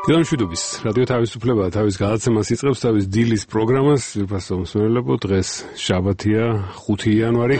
გილამშვიდობის რადიო თავისუფლება თავის გადაცემას იწყებს თავის დილის პროგრამას. ძვირფასო მსმენელებო, დღეს შაბათია 5 იანვარი.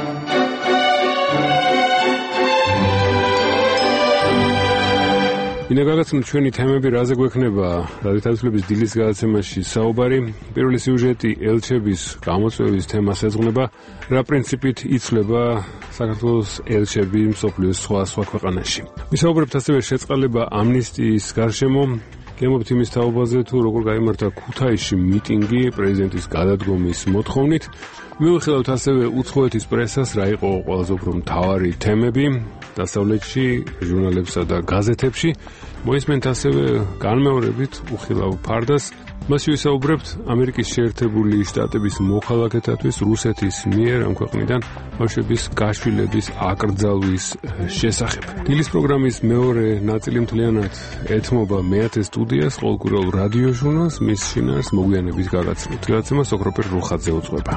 მინდა გაგაცნოთ ჩვენი თემები, რაზე გვექნება რადიო თავისუფლების დილის გადაცემაში საუბარი. პირველი სიუჟეტი ელჩების გამოწვევის თემას ეძღვნება, რა პრინციპით იცვლება საქართველოს ელჩები მსოფლიოს სხვა ქვეყანაში. ვისაუბრებთ ასევე შეწყალება ამნისტიის გარშემო. გემობთ იმის თაობაზე, თუ როგორ გაიმართა ქუთაისში მიტინგი პრეზიდენტის გადადგომის მოთხოვნით. მივუხილავთ ასევე უცხოეთის პრესას, რა იყო ყველაზე უფრო მთავარი თემები დასავლეთში, ჟურნალებსა და გაზეთებში. მოისმენთ ასევე განმეორებით უხილავ ფარდას. მასში ვისაუბრებთ ამერიკის შეერთებული შტატების მოქალაქეთათვის რუსეთის მიერ ამ ქვეყნიდან ბავშვების გაშვილების აკრძალვის შესახებ. დილის პროგრამის მეორე ნაწილი მთლიანად ეთმობა მეათე სტუდიას, ყოველკვირეულ რადიო ჟურნალს, მის შინაარს მოგვიანებით გაგაცნოთ. გადაცემა სოქროპერ რუხაძე უძღვება.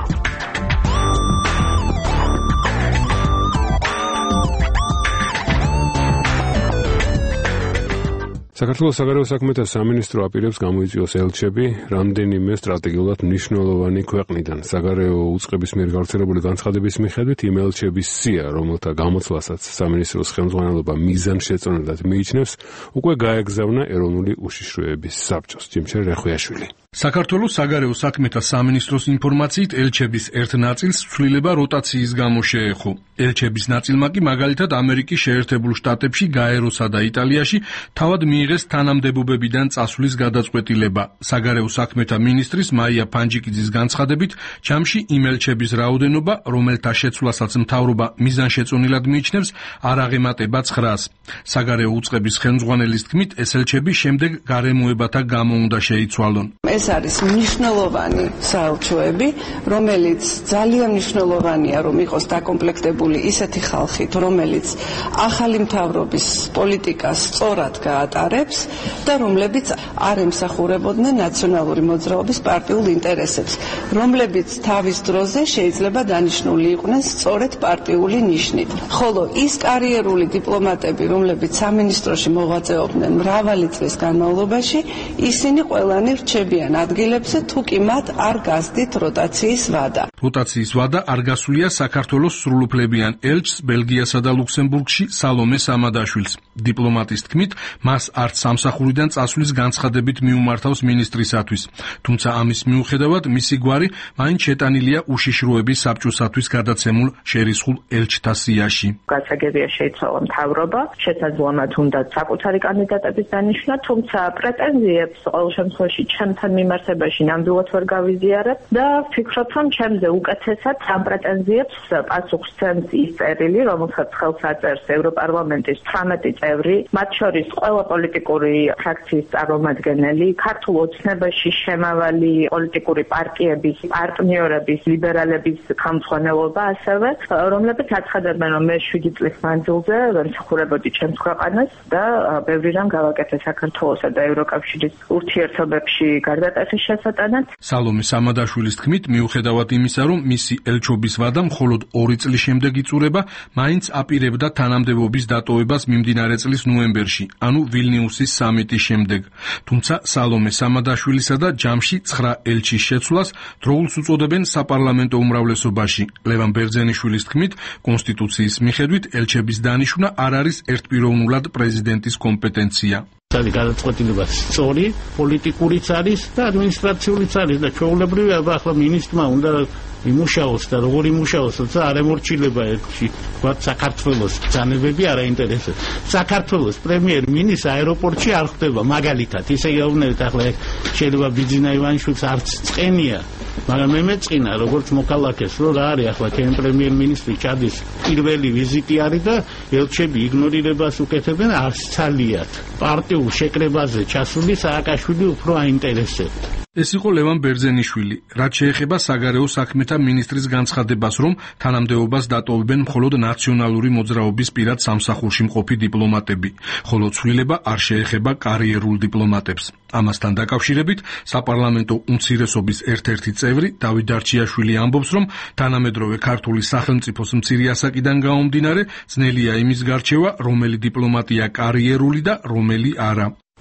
საქართველოს საგარეო საქმეთა სამინისტრო აპირებს გამოიწვიოს ელჩები რამდენიმე სტრატეგიულად მნიშვნელოვანი ქვეყნიდან. საგარეო უწყების მიერ გავრცელებული განცხადების მიხედვით იმ ელჩების სია, რომელთა გამოცვლასაც სამინისტროს ხელმძღვანელობა მიზანშეწონილად მიიჩნევს, უკვე გაეგზავნა ეროვნული უშიშროების საბჭოს. ჯიმშერ რეხვიაშვილი. საქართველოს საგარეო საქმეთა სამინისტროს ინფორმაციით ელჩების ერთ ნაწილს ცვლილება როტაციის გამო შეეხო. ელჩების ნაწილმა კი მაგალითად ამერიკის შეერთებულ შტატებში, გაეროსა და იტალიაში თავად მიიღეს თანამდებობებიდან წასვლის გადაწყვეტილება. საგარეო საქმეთა მინისტრის მაია ფანჯიკიძის განცხადებით, ჯამში იმ ელჩების რაოდენობა, რომელთა შეცვლასაც მთავრობა მიზანშეწონილად მიიჩნევს, არ აღემატება 900-ს. საგარეო უწყების ხელმძღვანელის თქმით, ეს ელჩები შემდეგ გარემოებათა გამო უნდა შეიცვალონ. ეს არის მნიშვნელოვანი საელჩოები, რომელიც ძალიან მნიშვნელოვანია, რომ იყოს დაკომპლექტებული ისეთი ხალხით, რომელიც ახალი მთავრობის პოლიტიკას სწორად გაატარებს და რომლებიც არ ემსახურებოდნენ ნაციონალური მოძრაობის პარტიულ ინტერესებს, რომლებიც თავის დროზე შეიძლება დანიშნული იყვნენ სწორედ პარტიული ნიშნით. ხოლო ის კარიერული დიპლომატები, რომლებიც სამინისტროში მოღვაწეობდნენ მრავალი წლის განმავლობაში, ისინი ყველანი რჩებიან ადგილებზე, თუ კი მათ არ გასდით როტაციის ვადა. როტაციის ვადა არ გასულია საქართველოს სრულუფლებიან ელჩს ბელგიასა და ლუქსემბურგში სალომე სამადაშვილს. დიპლომატის თქმით, მას არც სამსახურიდან წასვლის განცხადებით მიუმართავს მინისტრისათვის. თუმცა ამის მიუხედავად მისი გვარი მაინც შეტანილია უშიშროების საბჭოსათვის გადაცემულ შერისხულ ელჩთა სიაში. გასაგებია შეიცვალა მთავრობა, შესაძლოა თუნდაც საკუთარი კანდიდატების დანიშვნა, თუმცა პრეტენზიებს ყოველ შემთხვევაში ჩემთან მიმართებაში ნამდვილად ვერ გავიზიარებ და ვფიქრობ, რომ ჩემზე უკეთესად ამ პრეტენზიებს პასუხს სცემს ის წერილი, რომელსაც ხელს აწერს ევროპარლამენტის 18 წევრი, მათ შორის ყველა პოლიტიკური ფრაქციის წარმომადგენელი, ქართულ ოცნებაში შემავალი პოლიტიკური პარტიების, პარტნიორების, ლიბერალების ხელმძღვანელობა ასევე, რომლებიც აცხადებენ, რომ მე 7 წლის მანძილზე ვემსახურებოდი ჩემს ქვეყანას და ბევრი რამ გავაკეთე საქართველოსა და ევროკავშირის ურთიერთობებში გარდატეხის შესატანად. სალომე სამადაშვილის თქმით, მიუხედავად იმისა, რომ მისი ელჩობის ვადა მხოლოდ 2 წლის შემდეგ იწურება, მაინც აპირებდა თანამდებობის დატოვებას მიმდინარე წლის ნოემბერში, ანუ ვილნიუსის სამიტის შემდეგ. თუმცა სალომე სამადაშვილისა და ჯამში 9 ელჩის შეცვლას დროულს უწოდებენ საპარლამენტო უმრავლესობაში. ლევან ბერძენიშვილის თქმით, კონსტიტუციის მიხედვით ელჩების დანიშვნა არ არის ერთპიროვნულად პრეზიდენტის კომპეტენცია. გადაწყვეტილება სწორი, პოლიტიკურიც არის და ადმინისტრაციულიც არის და ჩვეულებრივია, ახლა მინისტრმა უნდა იმუშაოს და როგორ იმუშაოს, თორსა არ ემორჩილება ერთში, ვთქვათ, საქართველოს ბრძანებები არ აინტერესებს. საქართველოს პრემიერ-მინისტრ აეროპორტში არ ხდება, მაგალითად, ისე გეუბნებით, ახლა შეიძლება ბიძინა ივანიშვილს არც წყენია, მაგრამ მე მეწყინა, როგორც მოქალაქეს, რომ რა არის ახლა ჩემ პრემიერ-მინისტრი ჩადის პირველი ვიზიტი არის და ელჩები იგნორირებას უკეთებენ, არც ცალიათ. პარტიულ შეკრებაზე ჩასული სააკაშვილი უფრო აინტერესებდა. ეს იყო ლევან ბერძენიშვილი, რაც შეეხება საგარეო საქმეთა მინისტრის განცხადებას, რომ თანამდებობას დატოვებენ მხოლოდ ნაციონალური მოძრაობის პირად სამსახურში მყოფი დიპლომატები, ხოლო ცვლილება არ შეეხება კარიერულ დიპლომატებს. ამასთან დაკავშირებით საპარლამენტო უმცირესობის ერთ-ერთი წევრი დავით დარჩიაშვილი ამბობს, რომ თანამედროვე ქართული სახელმწიფოს მცირე ასაკიდან გამომდინარე, ძნელია იმის გარჩევა, რომელი დიპლომატია კარიერული და რომელი არა.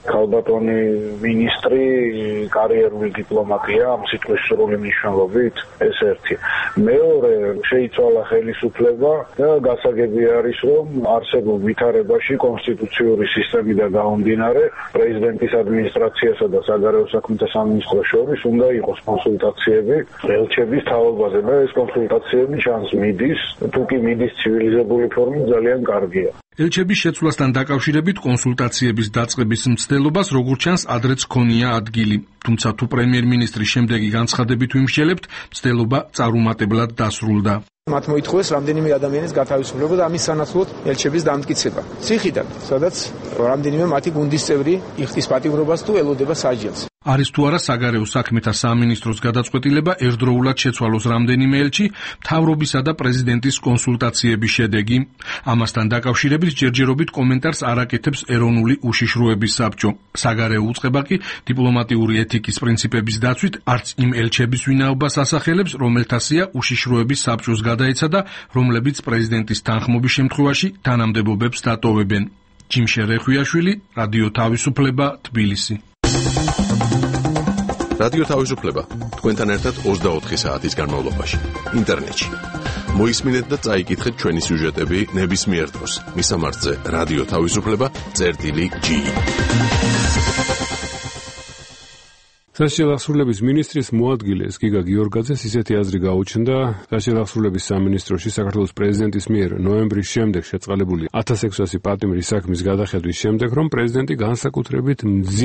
ქალბატონი მინისტრი კარიერული დიპლომატია ამ სიტყვის სრული მნიშვნელობით, ეს ერთი. მეორე, შეიცვალა ხელისუფლება და გასაგები არის, რომ არსებულ ვითარებაში კონსტიტუციური სისტემიდან გამომდინარე პრეზიდენტის ადმინისტრაციასა და საგარეო საქმეთა სამინისტროს შორის უნდა იყოს კონსულტაციები ელჩების თავობაზე და ეს კონსულტაციები ჩანს მიდის, თუ კი მიდის ცივილიზებული ფორმით ძალიან კარგია. ელჩების შეცვლასთან დაკავშირებით კონსულტაციების დაწყების მცდელობას როგორც ჩანს ადრეც ჰქონია ადგილი. თუმცა თუ პრემიერ-მინისტრის შემდეგი განცხადებით ვიმსჯელებთ, მცდელობა წარუმატებლად დასრულდა. მათ მოითხოვეს რამდენიმე ადამიანის გათავისუფლება და ამის სანაცვლოდ ელჩების დამტკიცება. ციხიდან, სადაც რამდენიმე მათი გუნდის წევრი იხდის პატიმრობას თუ ელოდება საჯელს. არის თუ არა საგარეო საქმეთა სამინისტროს გადაწყვეტილება ერთდროულად შეცვალოს რამდენიმე ელჩი მთავრობისა და პრეზიდენტის კონსულტაციების შედეგი. ამასთან დაკავშირებით ჯერჯერობით კომენტარს არ აკეთებს ეროვნული უშიშროების საბჭო. საგარეო უწყება კი დიპლომატიური ეთიკის პრინციპების დაცვით არც იმ ელჩების ვინაობას ასახელებს, რომელთა სია უშიშროების საბჭოს გადაეცა და რომლებიც პრეზიდენტის თანხმობის შემთხვევაში თანამდებობებს დატოვებენ. ჯიმშე რეხვიაშვილი, რადიო თავისუფლება, თბილისი. რადიო თავისუფლება თქვენთან ერთად 24 საათის განმავლობაში ინტერნეტში. მოისმინეთ და წაიკითხეთ ჩვენი სიუჟეტები ნებისმიერ დროს. მისამართზე რადიო თავისუფლება.gi. საშიალახსრულების მინისტრის მოადგილეს გიგა გიორგაძეს ისეთი აზრი გაუჩნდა საშიალახსრულების სამინისტროში საქართველოს პრეზიდენტის მიერ ნოემბრის შემდეგ შეწყალებული 1600 პატიმრის საქმის გადახედვის შემდეგ, რომ პრეზიდენტი განსაკუთრებით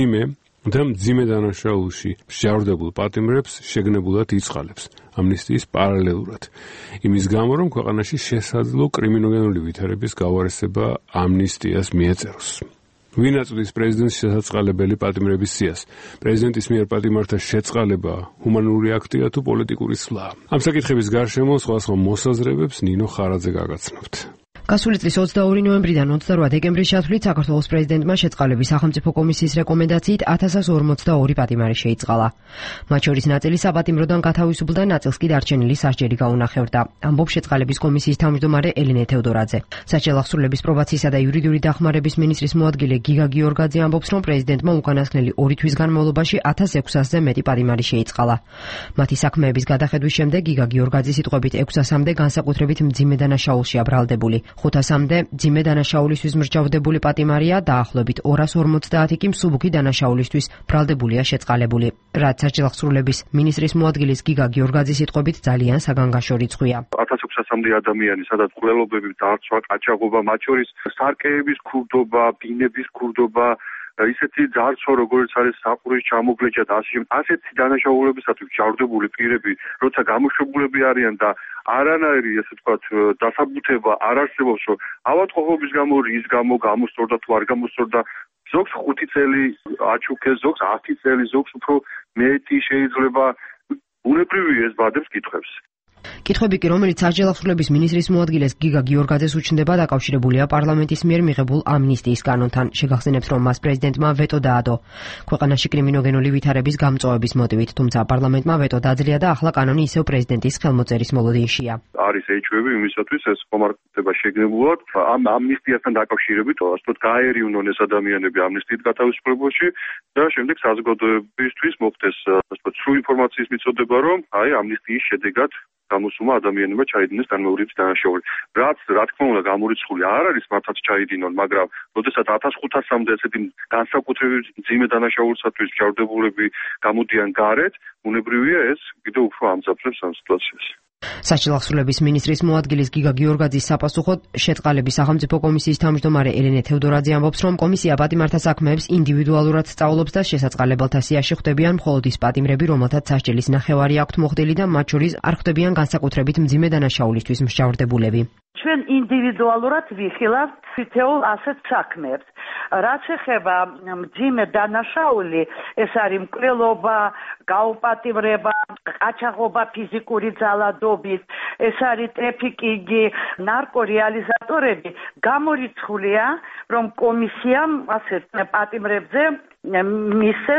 მძიმე დანაშაულში მსჯავრდებულ პატიმრებს შეგნებულად იწყალებს ამნისტიის პარალელურად. იმის გამო, რომ ქვეყანაში შესაძლო კრიმინოგენული ვითარების გავარესება ამნისტიას მიეწეროს. ვინ აწვდის პრეზიდენტს შესაწყალებელი პატიმრების სიას? პრეზიდენტის მიერ პატიმართა შეწყალება ჰუმანური აქტია თუ პოლიტიკური ცვლა? ამ საკითხების გარშემო სხვადასხვა მოსაზრებებს ნინო ხარაძე გაგაცნობთ. გასული წლის 22 ნოემბრიდან 28 დეკემბრის ჩათვლით საქართველოს პრეზიდენტმა შეწყალების სახელმწიფო კომისიის რეკომენდაციით 1142 პატიმარი შეიწყალა. მათ შორის ნაწილი საპატიმროდან გათავისუფლდა, ნაწილს კი დარჩენილი სასჯელი გაუნახევრდა. ამბობს შეწყალების კომისიის თავმჯდომარე ელინე თევდორაძე. საშიალახსრულების პრობაციისა და იურიდიული დახმარების მინისტრის მოადგილე გიგა გიორგაძე ამბობს, რომ პრეზიდენტმა უკანასკნელი 2 თვის განმავლობაში 1600-ზე მეტი პატიმარი შეიწყალა. მათი საქმეების გადახედვის შემდეგ გიგა გიორგაძის სიტყვებით 600-მდე განსაკუთრებით მძიმე დანაშაულშია ბრალდებული. 500-მდე მძიმე დანაშაულისთვის მსჯავრდებული პატიმარია, დაახლოებით 250 კი მსუბუქი დანაშაულისთვის ბრალდებულია შეწყალებული. რაც საშიალახსრულების მინისტრის მოადგილის გიგა გიორგაძის სიტყვებით ძალიან საგანგაშო რიცხვია. 1600-მდე ადამიანი, სადაც ყველობები დარწვა, ყაჩაღობა, მათ შორის სარკეების ქურდობა, ბინების ქურდობა, ისეთი ძარცვა, როგორც არის საყურის ჩამოგლეჭა და ასეთი დანაშაულებისათვის მსჯავრდებული პირები, როცა გამოშვებულები არიან და არანაირი, ასე ვთქვათ, დასაბუთება არ არსებობს, რომ ავადმყოფობის გამო, რის გამო გამოსწორდა თუ არ გამოსწორდა, ზოგს 5 წელი აჩუქეს, ზოგს 10 წელი, ზოგს უფრო მეტი შეიძლება. უნებრივია ეს ბადებს კითხვებს. კითხვები კი, რომელიც საშიალახსრულების მინისტრის მოადგილეს გიგა გიორგაძეს უჩნდება, დაკავშირებულია პარლამენტის მიერ მიღებულ ამნისტიის კანონთან. შეგახსენებთ, რომ მას პრეზიდენტმა ვეტო დაადო ქვეყანაში კრიმინოგენული ვითარების გამწვავების მოტივით, თუმცა პარლამენტმა ვეტო დაძლია და ახლა კანონი ისევ პრეზიდენტის ხელმოწერის მოლოდინშია. არის ეჭვები იმისათვის ეს ხომართება შეგნებულად ამ ამნისტიასთან დაკავშირებით, ასე ვთქვათ, გაერიუნონ ეს ადამიანები ამნისტიით გათავისუფლებაში და შემდეგ საზოგადოებისთვის მოხდეს, ასე ვთქვათ, სრული ინფორმაციის მიწოდება, რომ აი ამნისტიის შედეგად გამოსუმა ადამიანებმა ჩაიდინეს განმეორების დანაშაული. რაც რა თქმა უნდა გამორიცხული არ არის მათაც ჩაიდინონ, მაგრამ როდესაც 1500-მდე ესეთი განსაკუთრებით მძიმე დანაშაულისათვის მსჯავრდებულები გამოდიან გარეთ, უნებრივია ეს კიდევ უფრო ამძაფრებს ამ სიტუაციას. საშიალახსრულების მინისტრის მოადგილის გიგა გიორგაძის საპასუხოდ შეწყალების სახელმწიფო კომისიის თავმჯდომარე ელინე თევდორაძე ამბობს, რომ კომისია პატიმართა საქმეებს ინდივიდუალურად სწავლობს და შესაწყალებელთა სიაში ხვდებიან მხოლოდ ის პატიმრები, რომელთაც სასჯელის ნახევარი აქვთ მოხდილი და მათ შორის არ ხვდებიან განსაკუთრებით მძიმე დანაშაულისთვის მსჯავრდებულები. ჩვენ ინდივიდუალურად ვიხილავთ თითოეულ ასეთ საქმეებს. რაც ეხება მძიმე დანაშაული, ეს არის მკვლელობა, გაუპატიმრება, ყაჩაღობა ფიზიკური ძალადობით, ეს არის ტრაფიკინგი, ნარკორეალიზატორები. გამორიცხულია, რომ კომისიამ ასეთ პატიმრებზე მისცეს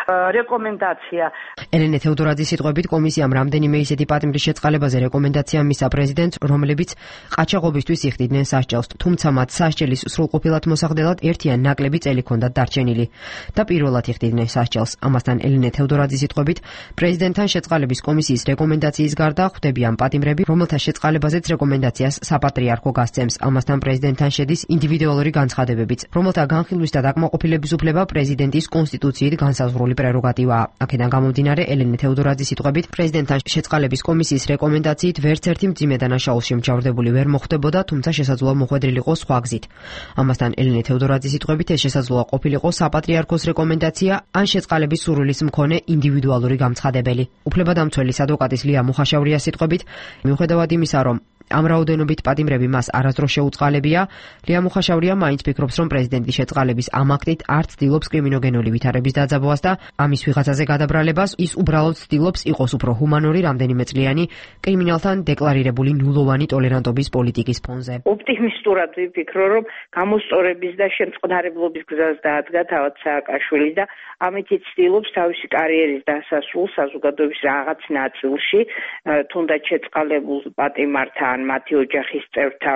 რეკომენდაცია. ელენე თეოდორაძის სიტყვებით კომისიამ რამდენიმე ისეთი პატიმრის შეწყალებაზე რეკომენდაცია მისცა პრეზიდენტს, რომლებიც ყაჩაღობისთვის იხდიდნენ სასჯელს, თუმცა მათ სასჯელის სრულყოფილად მოსახდელად ერთი ან ნაკლები წელი ჰქონდათ დარჩენილი და პირველად იხდიდნენ სასჯელს. ამასთან ელენე თეოდორაძის სიტყვებით პრეზიდენტთან შეწყალების კომისიის რეკომენდაციის გარდა ხვდებიან პატიმრები, რომელთა შეწყალებაზეც რეკომენდაციას საპატრიარქო გასცემს. ამასთან პრეზიდენტთან შედის ინდივიდუალური განცხადებებიც, რომელთა განხილვის და დაკმაყოფილების უფლება პრეზიდენტის კონსტიტუციით განსაზღვრული პრეროგატივაა. აქედან გამომდინარე, ელენე თეოდორაძის სიტყვებით პრეზიდენტთან შეწყალების კომისიის რეკომენდაციით ვერც ერთი მძიმე დანაშაულში მსჯავრდებული ვერ მოხვდებოდა, თუმცა შესაძლოა მოხვედრილიყო სხვა გზით. ამასთან ელენე თეოდორაძის სიტყვებით ეს შესაძლოა ყოფილიყო საპატრიარქოს რეკომენდაცია ან შეწყალების სურვილის მქონე ინდივიდუალური გამცხადებელი. უფლებადამცველის ადვოკატის ლია მუხაშავრიას სიტყვებით, მიუხედავად იმისა, რომ ამ რაოდენობით პატიმრები მას არასდროს შეუწყალებია, ლია მუხაშავრია მაინც ფიქრობს, რომ პრეზიდენტის შეწყალების ამ აქტით არ ცდილობს კრიმინოგენური ვითარების დაძაბვას და ამის ვიღაცაზე გადაბრალებას, ის უბრალოდ ცდილობს იყოს უფრო ჰუმანური რამდენიმეწლიანი კრიმინალთან დეკლარირებული ნულოვანი ტოლერანტობის პოლიტიკის ფონზე. ოპტიმისტურად ვიფიქრო, რომ გამოსწორების და შემწყნარებლობის გზას დაადგა თავად სააკაშვილი და ამით ცდილობს თავისი კარიერის დასასრულს საზოგადოების რაღაც ნაწილში, თუნდაც შეწყალებულ პატიმართან მათი ოჯახის წევრთა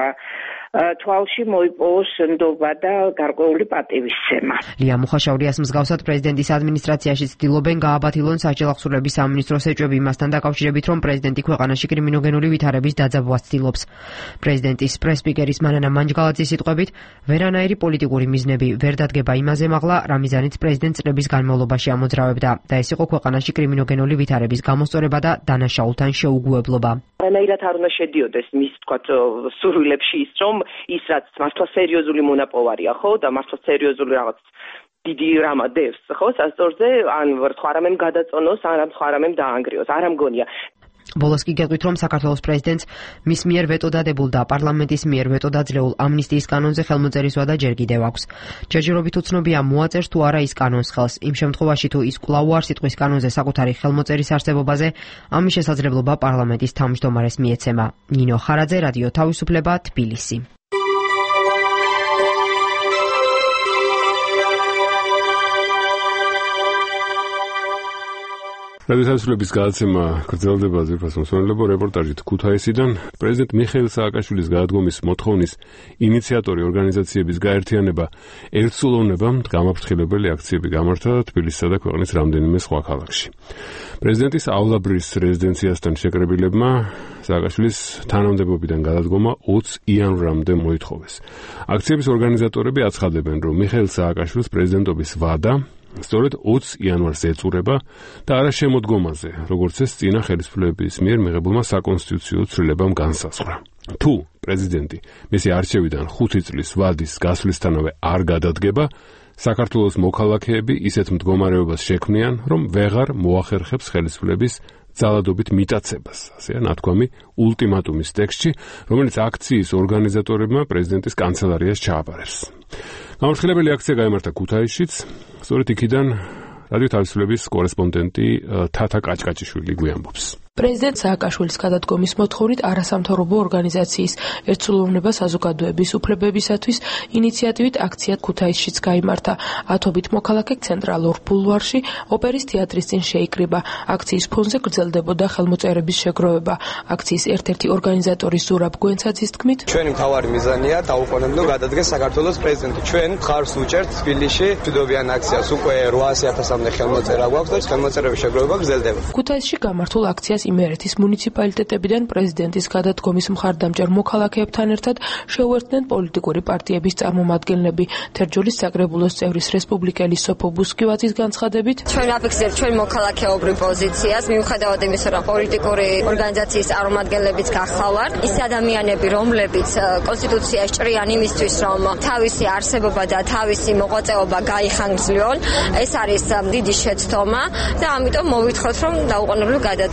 თვალში მოიპოვოს ნდობა და გარკვეული პატივისცემა. ლია მუხაშავრიას მსგავსად პრეზიდენტის ადმინისტრაციაში ცდილობენ გააბათილონ საჯელახსურების სამინისტროს ეჭვები იმასთან დაკავშირებით, რომ პრეზიდენტი ქვეყანაში კრიმინოგენური ვითარების დაძაბვას ცდილობს. პრეზიდენტის პრესპიკერის მანანა მანჯგალაძის სიტყვებით, ვერანაირი პოლიტიკური მიზნები ვერ დადგება იმაზე მაღლა, რამიზანიც პრეზიდენტს წლების განმავლობაში ამოძრავებდა და ეს იყო ქვეყანაში კრიმინოგენური ვითარების გამოსწორება და დანაშაულთან შეუგუებლობა. რანაირად არ უნდა შედიოდეს მის თქვათ სურვილებში ის, რომ ის რაც მართლა სერიოზული მონაპოვარია, ხო, და მართლა სერიოზული რაღაც დიდი რამა დევს, ხო, სასწორზე, ან თუ არამემ გადაწონოს, ან თუ არამემ დაანგრიოს, არ ამგონია. ბოლოს კი გეტყვით, რომ საქართველოს პრეზიდენტს მის მიერ ვეტო დადებულ და პარლამენტის მიერ ვეტო დაძლეულ ამნისტიის კანონზე ხელმოწერის ვადა ჯერ კიდევ აქვს. ჯერჯერობით უცნობია მოაწერს თუ არა ის კანონს ხელს. იმ შემთხვევაში თუ ის კვლავ არ სიტყვის კანონზე საკუთარი ხელმოწერის არსებობაზე, ამის შესაძლებლობა პარლამენტის თავმჯდომარეს მიეცემა. ნინო ხარაძე, რადიო თავისუფლება, თბილისი. რადიოთავისუფლების გადაცემა გრძელდება ზეფას მოსვენებო რეპორტაჟით ქუთაისიდან. პრეზიდენტ მიხეილ სააკაშვილის გადადგომის მოთხოვნის ინიციატორი ორგანიზაციების გაერთიანება ერთსულოვნებამ გამაფრთხილებელი აქციები გამართა თბილისსა და ქვეყნის რამდენიმე სხვა ქალაქში. პრეზიდენტისავლაბრის რეზიდენციასთან შეკრებილებმა სააკაშვილის თანამდებობიდან გადადგომა 20 იანვრამდე მოითხოვეს. აქციების ორგანიზატორები აცხადებენ, რომ მიხეილ სააკაშვილის პრეზიდენტობის ვადა სწორედ 20 იანვარს ეწურება და არა შემოდგომაზე, როგორც ეს წინა ხელისუფლების მიერ მიღებულმა საკონსტიტუციო ცვლილებამ განსაზღვრა. თუ პრეზიდენტი მისი არჩევიდან 5 წლის ვადის გასვლისთანავე არ გადადგება, საქართველოს მოქალაქეები ისეთ მდგომარეობას შექმნიან, რომ ვეღარ მოახერხებს ხელისუფლების ძალადობით მიტაცებას, ასეა ნათქვამი ულტიმატუმის ტექსტში, რომელიც აქციის ორგანიზატორებმა პრეზიდენტის კანცელარიას ჩააბარეს. გამორჩილებელი აქცია გაიმართა ქუთაისშიც, სწორედ იქიდან რადიო თავისუფლების კორესპონდენტი თათა კაჭკაჭიშვილი გვიამბობს. პრეზიდენტ სააკაშვილის გადადგომის მოთხოვნით არასამთავრობო ორგანიზაციის ერთსულოვნება საზოგადოების უფლებებისათვის ინიციატივით აქცია ქუთაისშიც გაიმართა. ათობით მოქალაქე ცენტრალურ ბულვარში ოპერის თეატრის წინ შეიკრიბა. აქციის ფონზე გრძელდებოდა ხელმოწერების შეგროვება. აქციის ერთ-ერთი ორგანიზატორი ზურაბ გვენცაძის თქმით, ჩვენი მთავარი მიზანია დაუყოვნებლო გადადგეს საქართველოს პრეზიდენტი. ჩვენ ხარს უჭერთ თბილისში მშვიდობიან აქციას. უკვე 800.000-მდე ხელმოწერა გვაქვს და ხელმოწერების შეგროვება გრძელდება. ქუთაისში გამართულ აქციას იმერეთის მუნიციპალიტეტებიდან პრეზიდენტის გადადგომის მხარდამჭერ მოქალაქეებთან ერთად შეუერთდნენ პოლიტიკური პარტიების წარმომადგენლები. თერჯოლის საკრებულოს წევრის რესპუბლიკელი სოფო ბუსკივაძის განცხადებით, ჩვენ აფიქსირებთ ჩვენ მოქალაქეობრივ პოზიციას, მიუხედავად იმისა, რომ პოლიტიკური ორგანიზაციის წარმომადგენლებიც გახლავართ, ის ადამიანები, რომლებიც კონსტიტუციაში ჭრიან იმისთვის, რომ თავისი არსებობა და თავისი მოღვაწეობა გაიხანგრძლივონ, ეს არის დიდი შეცდომა და ამიტომ მოვითხოვთ, რომ დაუყოვნებლივ გადადგეს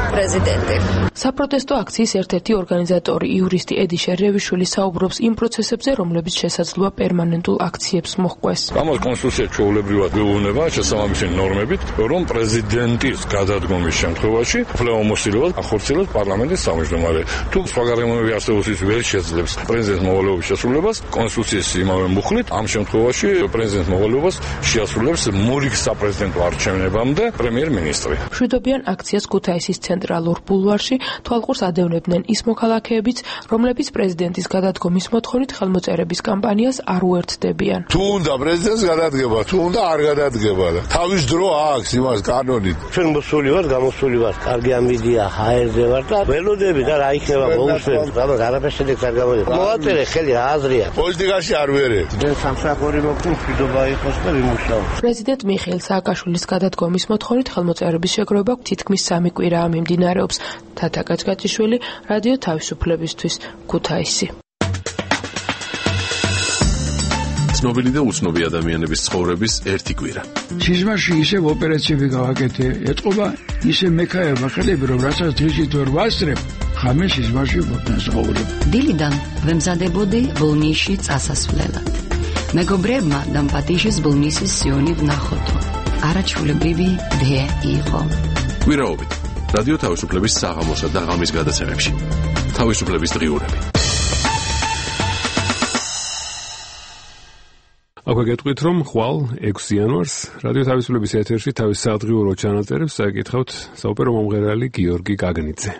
პრეზიდენტი. საპროტესტო აქციის ერთ-ერთი ორგანიზატორი იურისტი ედი შერევიშვილი საუბრობს იმ პროცესებზე, რომლებიც შესაძლოა პერმანენტულ აქციებს მოჰყვეს. ამას კონსტიტუცია ჩვეულებრივად გვეუბნება შესაბამისი ნორმებით, რომ პრეზიდენტის გადადგომის შემთხვევაში უფლებამოსილებას ახორციელებს პარლამენტის თავმჯდომარე. თუ სხვა გარემოებები არსებობს, ის ვერ შეძლებს პრეზიდენტის მოვალეობის შესრულებას, კონსტიტუციის იმავე მუხლით ამ შემთხვევაში პრეზიდენტის მოვალეობას შეასრულებს მორიგ საპრეზიდენტო არჩევნებამდე პრემიერ-მინისტრი. მშვიდობიან აქციას ქუთაისის ცენტრალურ ბულვარში თვალყურს ადევნებდნენ ის მოქალაქეებიც, რომლებიც პრეზიდენტის გადადგომის მოთხოვნით ხელმოწერების კამპანიას არ უერთდებიან. თუ უნდა პრეზიდენტს გადადგება, თუ უნდა არ გადადგება. თავის დრო აქვს იმას კანონით. ჩვენ მოსული ვართ, გამოსული ვართ. კარგი ამბიდია, ჰაერზე ვართ და ველოდები და რა იქნება მოусვენ. რაბა არაფერს შედეგს არ გამოდის. მოვაწერე ხელი რა აზრია. პოლიტიკაში არ ვერე. ჩვენ სამსახური მოგვწევს მშვიდობა იყოს და ვიმუშაოთ. პრეზიდენტ მიხეილ სააკაშვილის გადადგომის მოთხოვნით ხელმოწერების შეგროვება თითქმის 3 კვირაა მიმდინარეობს. თათა კაჭკაჭიშვილი, რადიო თავისუფლებისთვის, ქუთაისი. ცნობილი და უცნობი ადამიანების ცხოვრების ერთი კვირა. სიზმარში ისევ ოპერაციები გავაკეთე, ეთყობა ისე მექაება ხელები, რომ რასაც დღისით ვერ ვასწრებ, ხამე სიზმარში ვსაუბრობ. დილიდან ვემზადებოდი ბოლნისში წასასვლელად. მეგობრებმა დამპატიშის ბოლნისის სიონი ვნახოთო. არაჩვეულებრივი დღე იყო. კვირაობით რადიო თავისუფლების საღამოსა და ღამის გადაცემებში. თავისუფლების დღიურები. აქვე გეტყვით, რომ ხვალ 6 იანვარს რადიო თავისუფლების ეთერში თავის სადღიურო ჩანაწერებს საკითხავთ საოპერო მომღერალი გიორგი გაგნიძე.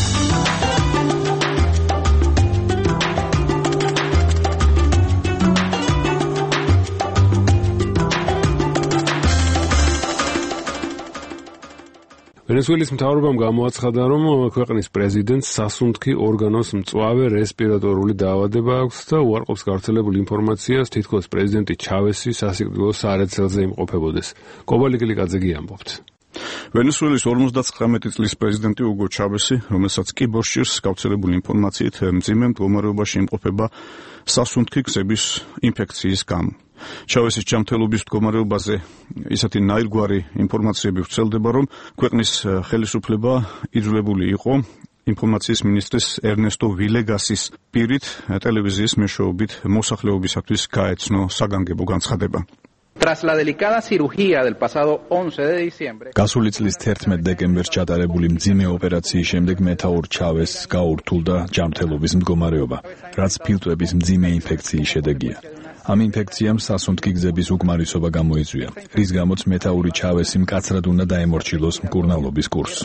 ვენესუელის მთავრობამ გამოაცხადა, რომ ქვეყნის პრეზიდენტს სასუნთქი ორგანოს მწვავე რესპირატორული დაავადება აქვს და უარყოფს გავრცელებულ ინფორმაციას, თითქოს პრეზიდენტი ჩავესი სასიკვდილო სარეცელზე იმყოფებოდეს. კობალი კილიკაძე ამბობთ. ვენესუელის 59 წლის პრეზიდენტი უგო ჩავესი, რომელსაც კი ბორშირს გავრცელებული ინფორმაციით მძიმე მდგომარეობაში იმყოფება სასუნთქი გზების ინფექციის გამო. ჩავესის ჯანმრთელობის მდგომარეობაზე ისეთი ნაირგვარი ინფორმაციები ვრცელდება, რომ ქვეყნის ხელისუფლება იძულებული იყო ინფორმაციის მინისტრის ერნესტო ვილეგასის პირით ტელევიზიის მეშვეობით მოსახლეობისათვის გაეცნო საგანგებო განცხადება. გასული წლის 11 დეკემბერს ჩატარებული მძიმე ოპერაციის შემდეგ მეთაურ ჩავესს გაურთულდა ჯანმრთელობის მდგომარეობა, რაც ფილტვების მძიმე ინფექციის შედეგია. ამ ინფექციამ სასუნთქი გზების უკმარისობა გამოიწვია, რის გამოც მეთაური ჩავესი მკაცრად უნდა დაემორჩილოს მკურნალობის კურსს.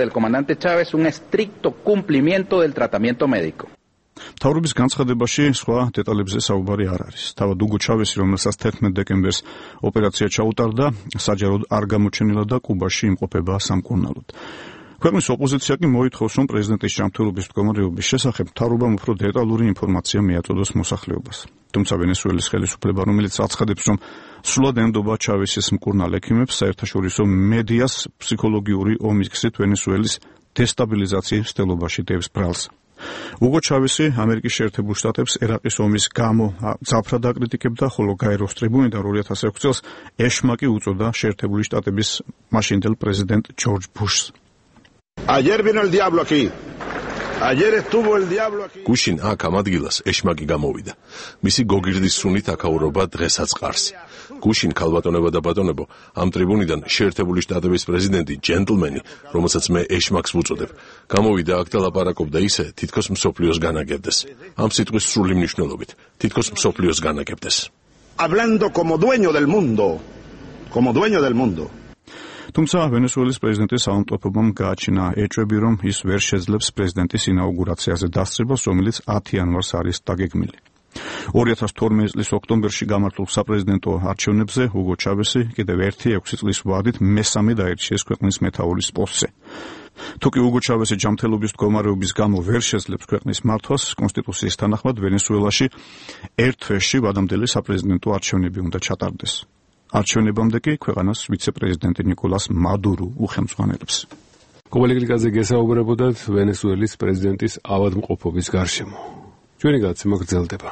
მთავრობის განცხადებაში სხვა დეტალებზე საუბარი არ არის. თავად უგო ჩავესი, რომელსაც 11 დეკემბერს ოპერაცია ჩაუტარდა, საჯაროდ არ გამოჩენილა და კუბაში იმყოფება სამკურნალოდ. ქვეყნის ოპოზიცია კი მოითხოვს, რომ პრეზიდენტის ჯანმრთელობის მდგომარეობის შესახებ მთავრობამ უფრო დეტალური ინფორმაცია მიაწოდოს მოსახლეობას. თუმცა ვენესუელის ხელისუფლება, რომელიც აცხადებს, რომ სრულად ემდობა ჩავესის მკურნალ ექიმებს, საერთაშორისო მედიას ფსიქოლოგიური ომის გზით ვენესუელის დესტაბილიზაციის მცდელობაში დევს ბრალს. უგო ჩავესი ამერიკის შეერთებულ შტატებს ერაყის ომის გამო ძაფრად აკრიტიკებდა, ხოლო გაეროს ტრიბუნიდან 2006 წელს ეშმაკი უწოდა შეერთებული შტატების მაშინდელ პრეზიდენტ ჯორჯ ბუშს. გუშინ აქ ამ ადგილას ეშმაკი გამოვიდა. მისი გოგირდის სუნით აკაურობა დღესაც ყარს. გუშინ ქალბატონება და ბატონებო, ამ ტრიბუნიდან შეერთებული შტატების პრეზიდენტი ჯენტლმენი, რომელსაც მე ეშმაკს ვუწოდებ, გამოვიდა აქ და ლაპარაკობდა ისე, თითქოს მსოფლიოს განაგებდეს. ამ სიტყვის სრული მნიშვნელობით, თითქოს მსოფლიოს განაგებდეს. Hablando como dueño del mundo. Como dueño del mundo. თუმცა ვენესუელის პრეზიდენტის საავადმყოფობამ გააჩინა ეჭვები, რომ ის ვერ შეძლებს პრეზიდენტის ინაუგურაციაზე დასწრებას, რომელიც 10 იანვარს არის დაგეგმილი. 2012 წლის ოქტომბერში გამართულ საპრეზიდენტო არჩევნებზე უგო ჩავესი კიდევ ერთი 6 წლის ვადით მესამედ აირჩიეს ქვეყნის მეთაურის პოსტზე. თუკი უგო ჩავესი ჯანმრთელობის მდგომარეობის გამო ვერ შეძლებს ქვეყნის მართვას, კონსტიტუციის თანახმად ვენესუელაში ერთ თვეში ვადამდელი საპრეზიდენტო არჩევნები უნდა ჩატარდეს. არჩევნებამდე კი ქვეყანას ვიცე-პრეზიდენტი ნიკოლას მადურო უხელმძღვანელებს. კობალი კილიკაძე გესაუბრებოდათ ვენესუელის პრეზიდენტის ავადმყოფობის გარშემო. ჩვენი გადაცემა გრძელდება.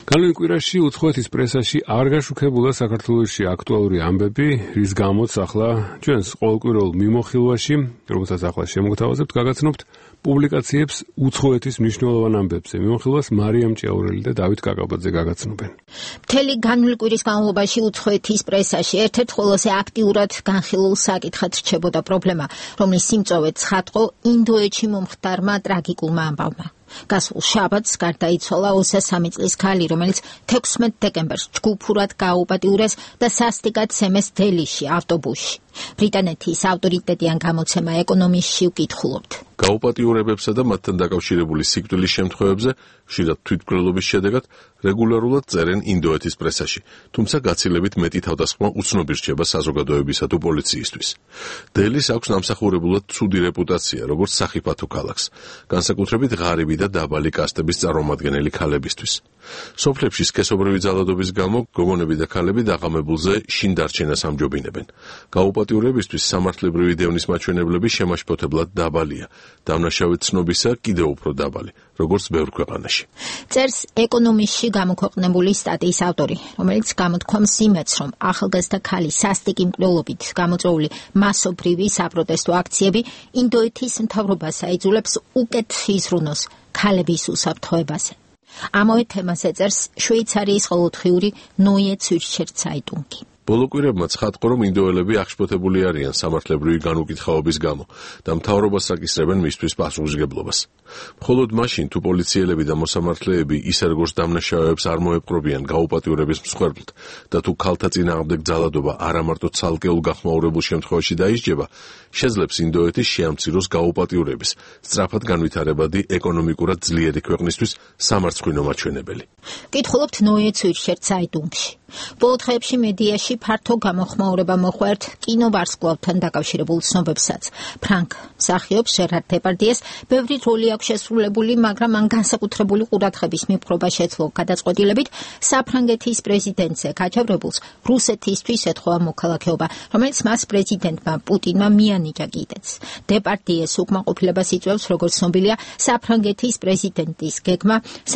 განვლენ კვირაში უცხოეთის პრესაში არ გაშუქებულა საქართველოში აქტუალური ამბები, რის გამოც ახლა ჩვენს ყოველკვირეულ მიმოხილვაში, რომელსაც ახლა შემოგთავაზებთ, გაგაცნობთ პუბლიკაციებს უცხოეთის მნიშვნელოვან ამბებზე. მიმოხილვას მარიამ ჭიაურელი და დავით კაკაბაძე გაგაცნობენ. მთელი განვლენ კვირის განმავლობაში უცხოეთის პრესაში ერთ-ერთ ყველაზე აქტიურად განხილულ საკითხად რჩებოდა პრობლემა, რომლის სიმწოვე ცხადყო ინდოეთში მომხდარმა ტრაგიკულმა ამბავმა. გასულ შაბათს გარდაიცვალა 23 წლის ქალი, რომელიც 16 დეკემბერს ჯგუფურად გააუპატიურეს და სასტიკად სემეს დელიში ავტობუსში. ბრიტანეთის ავტორიტეტიან გამოცემა ეკონომისტში ვკითხულობთ. გაუპატიურებებსა და მათთან დაკავშირებული სიკვდილის შემთხვევებზე ხშირად თვითმკვლელობის შედეგად რეგულარულად წერენ ინდოეთის პრესაში, თუმცა გაცილებით მეტი თავდასხმა უცნობი რჩება საზოგადოებისა თუ პოლიციისთვის. დელის აქვს ნამსახურებულად ცუდი რეპუტაცია, როგორც სახიფათო ქალაქს, განსაკუთრებით ღარიბი და დაბალი კასტების წარმომადგენელი ქალებისთვის. სოფლებში სქესობრივი ძალადობის გამო გოგონები და ქალები დაღამებულზე შინ დარჩენას ამჯობინებენ. გაუპატიურებისთვის სამართლებრივი დევნის მაჩვენებლები შემაშფოთებლად დაბალია, დამნაშავე ცნობისა კიდევ უფრო დაბალი, როგორც ბევრ ქვეყანაში. წერს ეკონომისტში გამოქვეყნებული სტატიის ავტორი, რომელიც გამოთქვამს იმედს, რომ ახალგაზრდა ქალის სასტიკი მკვლელობით გამოწვეული მასობრივი საპროტესტო აქციები ინდოეთის მთავრობას აიძულებს უკეთ იზრუნოს ქალების უსაფრთხოებაზე. ამავე თემაზე წერს შვეიცარიის ყოველდღიური ნოიე ცვირჩერტ საიტუნგი. ბოლო კვირებმა ცხადყო, რომ ინდოელები აღშფოთებული არიან სამართლებრივი განუკითხაობის გამო და მთავრობას აკისრებენ მისთვის პასუხისმგებლობას. მხოლოდ მაშინ, თუ პოლიციელები და მოსამართლეები ისე როგორც დამნაშავეებს არ მოეპყრობიან გაუპატიურების მსხვერპლთ და თუ ქალთა წინააღმდეგ ძალადობა არა მარტო ცალკეულ გახმაურებულ შემთხვევაში დაისჯება, შეძლებს ინდოეთის შეამციროს გაუპატიურების, სწრაფად განვითარებადი ეკონომიკურად ძლიერი ქვეყნისთვის სამარცხვინო მაჩვენებელი. ვკითხულობთ ნოიე ცვირჩერტ საიტუნგში. ბოლო დღეებში მედიაში ფართო გამოხმაურება მოხვერთ კინოვარსკვლავთან დაკავშირებულ ცნობებსაც. ფრანკ მსახიობს ჟერარ დეპარდიეს ბევრი როლი აქვს შესრულებული, მაგრამ მან განსაკუთრებული ყურადღების მიფრობა შეძლო გადაწყვეტილებით საფრანგეთის პრეზიდენტზე გაჩაღებულს რუსეთისთვის ეთხოვა მოქალაქეობა, რომელიც მას პრეზიდენტმა პუტინმა მიანიჭა კიდეც. დეპარდიეს უკმაყოფილებას იწვევს, როგორც ცნობილია, საფრანგეთის პრეზიდენტის გეგმა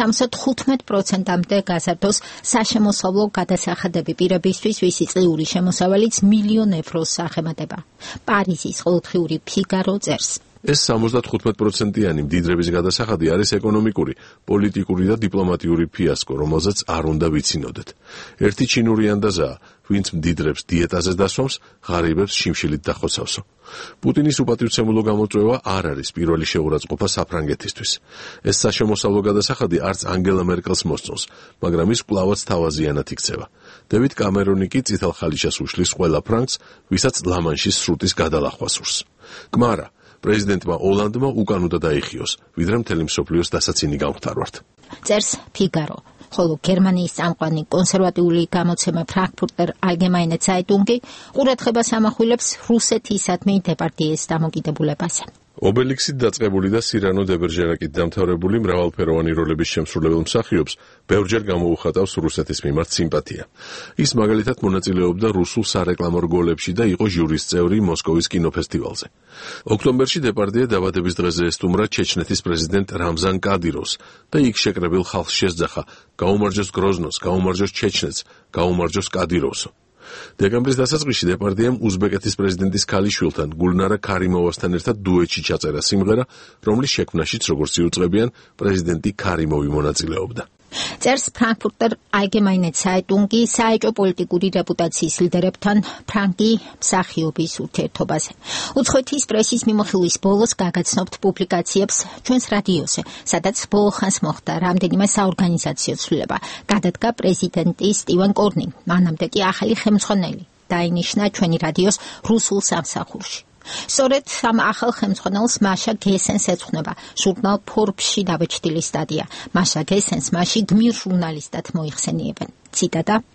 75%-მდე გაზარდოს საშემოსავლო გადასახადები პირებისთვის, ვისი წლიური შემოსავალიც მილიონ ევროს აღემატება. პარიზის ყოველდღიური ფიგარო წერს. ეს 75%-იანი მდიდრების გადასახადი არის ეკონომიკური, პოლიტიკური და დიპლომატიური ფიასკო, რომელზეც არ უნდა ვიცინოდეთ. ერთი ჩინური ანდაზაა, ვინც მდიდრებს დიეტაზე დასვამს, ღარიბებს შიმშილით დახოცავსო. პუტინის უპატივცემულო გამოწვევა არ არის პირველი შეურაცხყოფა საფრანგეთისთვის. ეს საშემოსავლო გადასახადი არც ანგელა მერკელს მოსწონს, მაგრამ ის კვლავაც თავაზიანად იქცევა. დევიდ კამერონი კი წითელ ხალიჩას უშლის ყველა ფრანკს, ვისაც ლა-მანშის სრუტის გადალახვა სურს. გმარა პრეზიდენტმა ოლანდმა უკან უნდა დაიხიოს, ვიდრე მთელი მსოფლიოს დასაცინი გამختარვართ. წერს ფიგარო. ხოლო გერმანიის წამყვანი კონსერვატიული გამოცემა ფრანკფურტერ ალგემაინე ცაიტუნგი ყურადღებას ამახვილებს რუსეთისადმი დეპარტიეს დამოკიდებულებაზე. ობელიქსით დაწყებული და სირანო დე ბერჟერაკით დამთავრებული მრავალფეროვანი როლების შემსრულებელ მსახიობს ბევრჯერ გამოუხატავს რუსეთის მიმართ სიმპათია. ის მაგალითად მონაწილეობდა რუსულ სარეკლამო რგოლებში და იყო ჟურის წევრი მოსკოვის კინოფესტივალზე. ოქტომბერში დეპარდიე დაბადების დღეზე ესტუმრა ჩეჩნეთის პრეზიდენტ რამზან კადიროვს და იქ შეკრებილ ხალხს შესძახა: გაუმარჯოს გროზნოს, გაუმარჯოს ჩეჩნეთს, გაუმარჯოს კადიროვსო. დეკემბრის დასაწყისში დეპარდიემ უზბეკეთის პრეზიდენტის ქალიშვილთან გულნარა ქარიმოვასთან ერთად დუეტში ჩაწერა სიმღერა, რომლის შექმნაშიც, როგორც იუწყებიან, პრეზიდენტი ქარიმოვი მონაწილეობდა. წერს ფრანკფურტერ ალგემაინე ცაიტუნგი საეჭვო პოლიტიკური რეპუტაციის ლიდერებთან ფრანკი მსახიობის ურთიერთობაზე. უცხოეთის პრესის მიმოხილვის ბოლოს გაგაცნობთ პუბლიკაციებს ჩვენს რადიოზე, სადაც ბოლო ხანს მოხდა რამდენიმე საორგანიზაციო ცვლილება. გადადგა პრეზიდენტი სტივენ კორნი, მანამდე კი ახალი ხელმძღვანელი დაინიშნა ჩვენი რადიოს რუსულ სამსახურში. სწორედ ამ ახალ ხელმძღვანელს მაშა გესენს ეძღვნება ჟურნალ ფორბსში დაბეჭდილი სტატია. მაშა გესენს მასში გმირ ჟურნალისტად მოიხსენიებენ. ციტატა: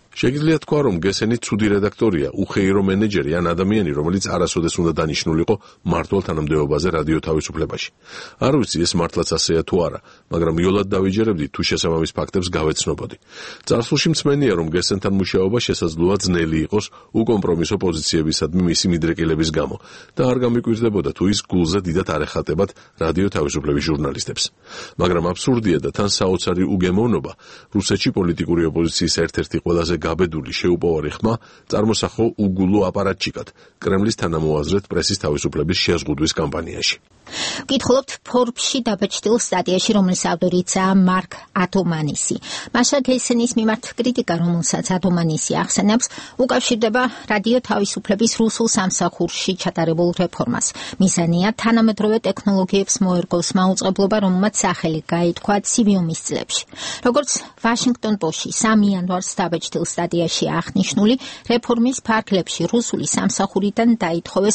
შეგიძლიათ თქვა, რომ გესენი ცუდი რედაქტორია, უხეირო მენეჯერი ან ადამიანი, რომელიც არასოდეს უნდა დანიშნულიყო მართვალ თანამდებობაზე რადიო თავისუფლებაში. არ ვიცი ეს მართლაც ასეა თუ არა, მაგრამ იოლად დავიჯერებდი თუ შესაბამის ფაქტებს გავეცნობოდი. წარსულში მწმენია, რომ გესენთან მუშაობა შესაძლოა ძნელი იყოს უკომპრომისო პოზიციებისადმი მისი მიდრეკილების გამო და არ გამიკვირდებოდა თუ ის გულზე დიდად არ ეხატებათ რადიო თავისუფლების ჟურნალისტებს. მაგრამ აბსურდია და თან საოცარი უგემოვნობა რუსეთში პოლიტიკური ოპოზიციის ერთ-ერთი ყველაზე გაბედული შეუპოვარი ხმა წარმოსახო უგულო აპარატჩიკად კრემლის თანამოაზრეთ პრესის თავისუფლების შეზღუდვის კამპანიაში. ვკითხულობთ Forbes-ში დაბეჭდილ სტატიაში, რომლის ავტორიცაა მარკ ატომანისი. მასა გესენის მიმართ კრიტიკა, რომელსაც ატომანისი ახსენებს, უკავშირდება რადიო თავისუფლების რუსულ სამსახურში ჩატარებულ რეფორმას. მიზანია თანამედროვე ტექნოლოგიებს მოერგოს მაუწყებლობა, რომელმაც სახელი გაითქვა ცივი ომის წლებში. როგორც Washington Post-ში 3 იანვარს დაბეჭდილ სტატიაში აღნიშნული, რეფორმის ფარგლებში რუსული სამსახურიდან დაითხოვეს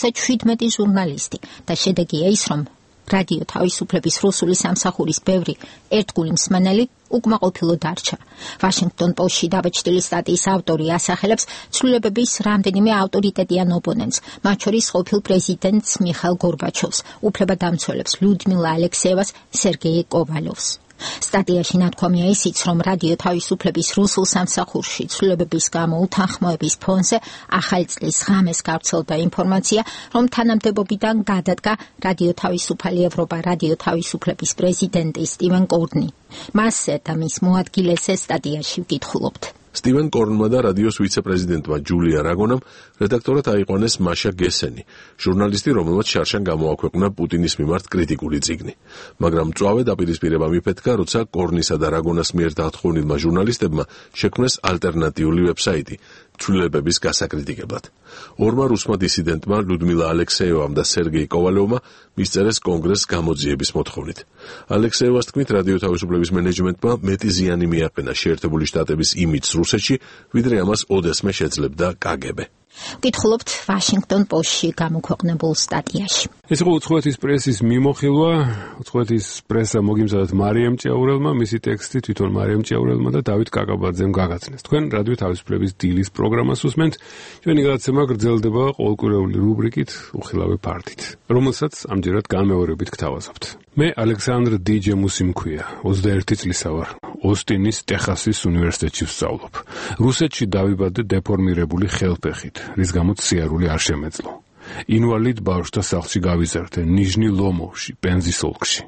37 ჟურნალისტი და შედეგია ის, რომ რადიო თავისუფლების რუსული სამსახურის ბევრი ერთგული მსმენელი უკმაყოფილო დარჩა. Washington Post-ში დაბეჭდილი სტატიის ავტორი ასახელებს ცვლილებების რამდენიმე ავტორიტეტიან ოპონენტს, მათ შორის ყოფილ პრეზიდენტს მიხაილ გორბაჩოვს, უფლებადამცველებს ლიუდმილა ალექსეევას, სერგეი კოვალოვს. სტატიაში ნათქვამია ისიც, რომ რადიო თავისუფლების რუსულ სამსახურში ცვლილებების გამო უთანხმოების ფონზე ახალი წლის ღამეს გავრცელდა ინფორმაცია, რომ თანამდებობიდან გადადგა რადიო თავისუფალი ევროპა რადიო თავისუფლების პრეზიდენტი სტივენ კორნი. მასზე და მის მოადგილეზე სტატიაში ვკითხულობთ. სტივენ კორნმა და რადიოს ვიცე-პრეზიდენტმა ჯულია რაგონამ რედაქტორად აიყვანეს მაშა გესენი, ჟურნალისტი, რომელმაც შარშან გამოაქვეყნა პუტინის მიმართ კრიტიკული წიგნი. მაგრამ მწვავე დაპირისპირება მიფეთქა, როცა კორნისა და რაგონას მიერ დათხოვნილმა ჟურნალისტებმა შექმნეს ალტერნატიული ვებსაიტი ცვლილებების გასაკრიტიკებლად. ორმა რუსმა დისიდენტმა ლუდმილა ალექსეევამ და სერგეი კოვალოვმა მისწერეს კონგრესს გამოძიების მოთხოვნით. ალექსეევას თქმით, რადიო თავისუფლების მენეჯმენტმა მეტი ზიანი მიაყენა შეერთებული შტატების იმიჯს რუსეთში, ვიდრე ამას ოდესმე შეძლებდა კგბ. ვკითხულობთ Washington Post-ში გამოქვეყნებულ სტატიაში. ეს იყო უცხოეთის პრესის მიმოხილვა, უცხოეთის პრესა მოგიმზადათ მარიამ ჭიაურელმა, მისი ტექსტი თვითონ მარიამ ჭიაურელმა და დავით კაკაბაძემ გაგაცნეს. თქვენ რადიო თავისუფლების დილის პროგრამას უსმენთ. ჩვენი გადაცემა გრძელდება ყოველკვირეული რუბრიკით უხილავე ფართით, რომელსაც ამჯერად განმეორებით გთავაზობთ. მე ალექსანდრ დიჯემუსი მქვია, 21 წლისა ვარ. ოსტინის ტეხასის უნივერსიტეტში ვსწავლობ. რუსეთში დავიბადე დეფორმირებული ხელფეხით, რის გამოც სიარული არ შემეძლო. ინვალიდ ბავშვთა სახლში გავიზარდე ნიჟნი ლომოვში, პენზის ოლქში.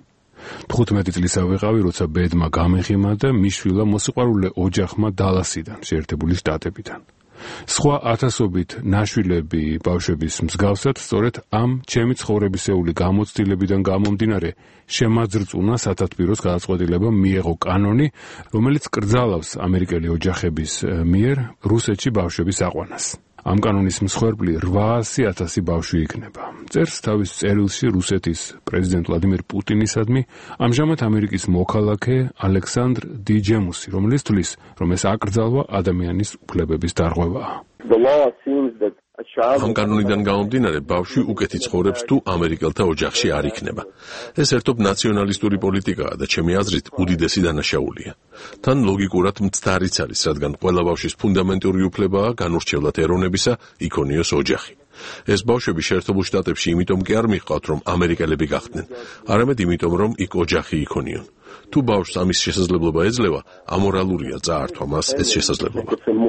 15 წლისა ვიყავი, როცა ბედმა გამეღიმა და მიშვილა მოსიყვარულე ოჯახმა დალასიდან, შეერთებული შტატებიდან. სხვა ათასობით ნაშვილები ბავშვების მსგავსად, სწორედ ამ ჩემი ცხოვრებისეული გამოცდილებიდან გამომდინარე, შემაძრწუნა სათათბიროს გადაწყვეტილება მიეღო კანონი, რომელიც კრძალავს ამერიკელი ოჯახების მიერ რუსეთში ბავშვების აყვანას. ამ კანონის მსხვერპლი 800,000 ბავშვი იქნება. წერს თავის წერილში რუსეთის პრეზიდენტ ვლადიმერ პუტინისადმი ამჟამად ამერიკის მოქალაქე ალექსანდრ დიჯემუსი, რომელიც თვლის, რომ ეს აკრძალვა ადამიანის უფლებების დარღვევაა. ამ კანონიდან გამომდინარე, ბავშვი უკეთი ცხოვრებს თუ ამერიკელთა ოჯახში არ იქნება. ეს ერთობ ნაციონალისტური პოლიტიკაა და ჩემი აზრით უდიდესი დანაშაულია. თან ლოგიკურად მცდარიც არის, რადგან ყველა ბავშვის ფუნდამენტური უფლებაა განურჩევლად ეროვნებისა იქონიოს ოჯახი. ეს ბავშვები შეერთებულ შტატებში იმიტომ კი არ მიჰყავთ, რომ ამერიკელები გახდნენ, არამედ იმიტომ, რომ იქ ოჯახი იქონიონ. თუ ბავშვს ამის შესაძლებლობა ეძლევა, ამორალურია წაართვა მას ეს შესაძლებლობა.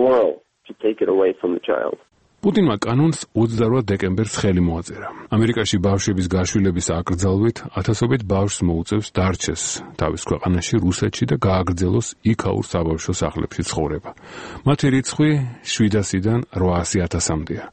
პუტინმა კანონს 28 დეკემბერს ხელი მოაწერა. ამერიკაში ბავშვების გაშვილების აკრძალვით ათასობით ბავშვს მოუწევს დარჩეს თავის ქვეყანაში რუსეთში და გააგრძელოს იქაურ საბავშვო სახლებში ცხოვრება. მათი რიცხვი 700-დან 800,000-მდეა.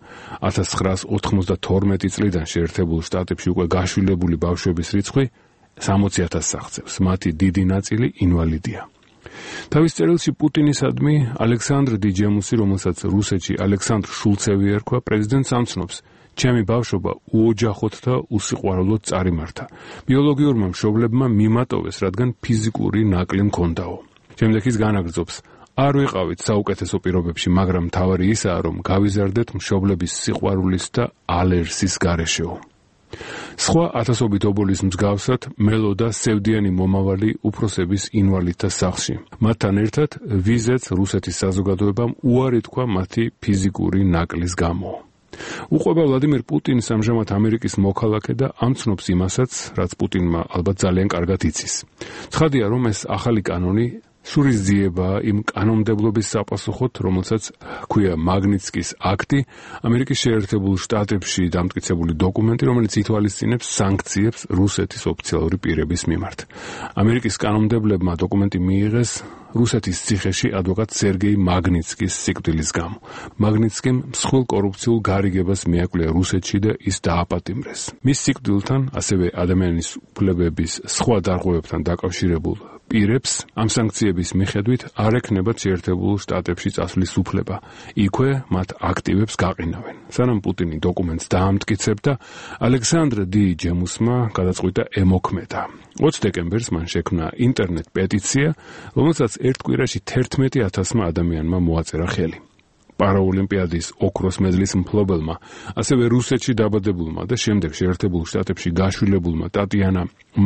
1992 წლიდან შეერთებულ შტატებში უკვე გაშვილებული ბავშვების რიცხვი 60,000-ს აღწევს. მათი დიდი ნაწილი ინვალიდია. თავის წერილში პუტინისადმი ალექსანდრ დიჯემუსი, რომელსაც რუსეთში ალექსანდრ შულცევი ერქვა, პრეზიდენტს ამცნობს, ჩემი ბავშვობა უოჯახოდ და უსიყვარულოდ წარიმართა. ბიოლოგიურმა მშობლებმა მიმატოვეს, რადგან ფიზიკური ნაკლი მქონდაო. შემდეგ ის განაგრძობს, არ ვიყავით საუკეთესო პირობებში, მაგრამ მთავარი ისაა, რომ გავიზარდეთ მშობლების სიყვარულის და ალერსის გარეშეო. სხვა ათასობით ობოლის მსგავსად მელოდა სევდიანი მომავალი უფროსების ინვალიდთა სახლში. მათთან ერთად ვიზეც რუსეთის საზოგადოებამ უარი თქვა მათი ფიზიკური ნაკლის გამო. უყვება ვლადიმერ პუტინს ამჟამად ამერიკის მოქალაქე და ამცნობს იმასაც, რაც პუტინმა ალბათ ძალიან კარგად იცის. ცხადია, რომ ეს ახალი კანონი სურიზძიებაა იმ კანონმდებლობის საპასუხოდ, რომელსაც ქვია მაგნიცკის აქტი, ამერიკის შეერთებულ შტატებში დამტკიცებული დოკუმენტი, რომელიც ითვალისწინებს სანქციებს რუსეთის ოფიციალური პირების მიმართ. ამერიკის კანონმდებლებმა დოკუმენტი მიიღეს რუსეთის ციხეში ადვოკატ სერგეი მაგნიცკის სიკვდილის გამო. მაგნიცკიმ მსხვილ კორუფციულ გარიგებას მიაკვლია რუსეთში და ის დააპატიმრეს. მის სიკვდილთან ასევე ადამიანის უფლებების სხვა დარღვევებთან დაკავშირებულ პირებს ამ სანქციების მიხედვით არ ექნებათ შეერთებულ შტატებში წასვლის უფლება. იქვე მათ აქტივებს გაყინავენ. სანამ პუტინი დოკუმენტს დაამტკიცებდა, ალექსანდრ დი ჯემუსმა გადაწყვიტა ემოქმედა. 20 დეკემბერს მან შექმნა ინტერნეტ პეტიცია, რომელსაც ერთ კვირაში 11,000 ადამიანმა მოაწერა ხელი. პარაოლიმპიადის ოქროს მედლის მფლობელმა, ასევე რუსეთში დაბადებულმა და შემდეგ შეერთებულ შტატებში გაშვილებულმა ტატიანა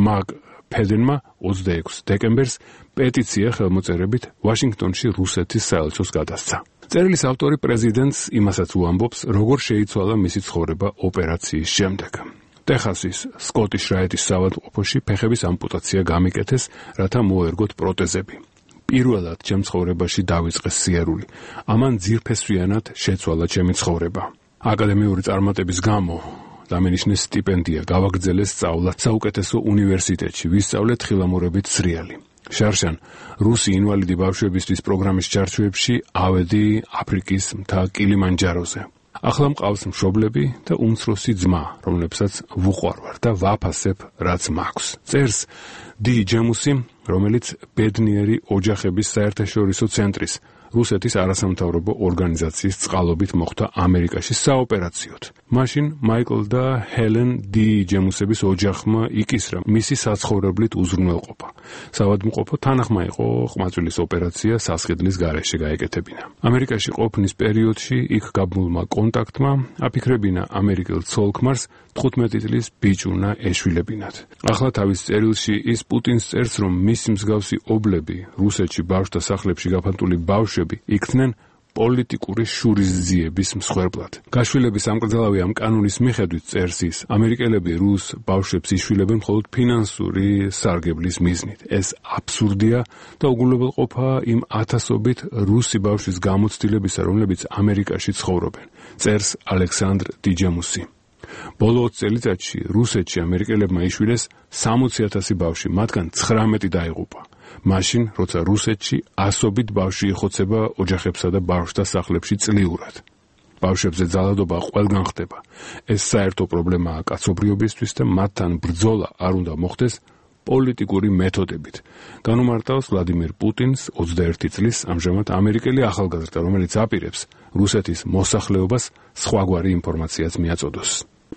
ფედენმა 26 დეკემბერს პეტიცია ხელმოწერებით ვაშინგტონში რუსეთის საელჩოს გადასცა. წერილის ავტორი პრეზიდენტს იმასაც უამბობს, როგორ შეიცვალა მისი ცხოვრება ოპერაციის შემდეგ. ტეხასის სკოტის შრაიტის საავადმყოფოში ფეხების ამპუტაცია გამიკეთეს, რათა მოერგოთ პროტეზები. პირველად ჩემ ცხოვრებაში დავიწყეს სიარული. ამან ძირფესვიანად შეცვალა ჩემი ცხოვრება. აკადემიური წარმატების გამო დამენიშნეს სტიპენდია, გავაგრძელეს სწავლა საუკეთესო უნივერსიტეტში, ვისწავლე თხილამურებით სრიალი. შარშან რუსი ინვალიდი ბავშვებისთვის პროგრამის ჩარჩოებში ავედი აფრიკის მთა კილიმანჯაროზე. ახლა მყავს მშობლები და უმცროსი ძმა, რომლებსაც ვუყვარვარ და ვაფასებ, რაც მაქვს. წერს დი ჯემუსი, რომელიც ბედნიერი ოჯახების საერთაშორისო ცენტრის რუსეთის არასამთავრობო ორგანიზაციის წყალობით მოხდა ამერიკაში საოპერაციოდ. მაშინ მაიკლ და ჰელენ დი ჯემუსების ოჯახმა იკისრა მისი საცხოვრებლით უზრუნველყოფა. საავადმყოფო თანახმა იყო ყმაწვილის ოპერაცია სასყიდლის გარეშე გაეკეთებინა. ამერიკაში ყოფნის პერიოდში იქ გაბმულმა კონტაქტმა აფიქრებინა ამერიკელ ცოლ-ქმარს 15 წლის ბიჭუნა ეშვილებინათ. ახლა თავის წერილში ის პუტინს წერს, რომ მისი მსგავსი ობლები რუსეთში ბავშვთა სახლებში გაფანტული ბავშვები იქნენ პოლიტიკური შურისძიების მსხვერპლად. გაშვილების ამკრძალავი ამ კანონის მიხედვით წერს ის, ამერიკელები რუს ბავშვებს იშვილებენ მხოლოდ ფინანსური სარგებლის მიზნით. ეს აბსურდია და უგულებელყოფაა იმ ათასობით რუსი ბავშვის გამოცდილებისა, რომლებიც ამერიკაში ცხოვრობენ. წერს ალექსანდრ დი ჯემუსი. ბოლო 20 წელიწადში რუსეთში ამერიკელებმა იშვილეს 60,000 ბავშვი, მათგან 19 დაიღუპა. მაშინ, როცა რუსეთში ასობით ბავშვი იხოცება ოჯახებსა და ბავშვთა სახლებში წლიურად. ბავშვებზე ძალადობა ყველგან ხდება. ეს საერთო პრობლემაა კაცობრიობისთვის და მათთან ბრძოლა არ უნდა მოხდეს პოლიტიკური მეთოდებით. განუმარტავს ვლადიმერ პუტინს 21 წლის ამჟამად ამერიკელი ახალგაზრდა, რომელიც აპირებს რუსეთის მოსახლეობას სხვაგვარი ინფორმაციაც მიაწოდოს.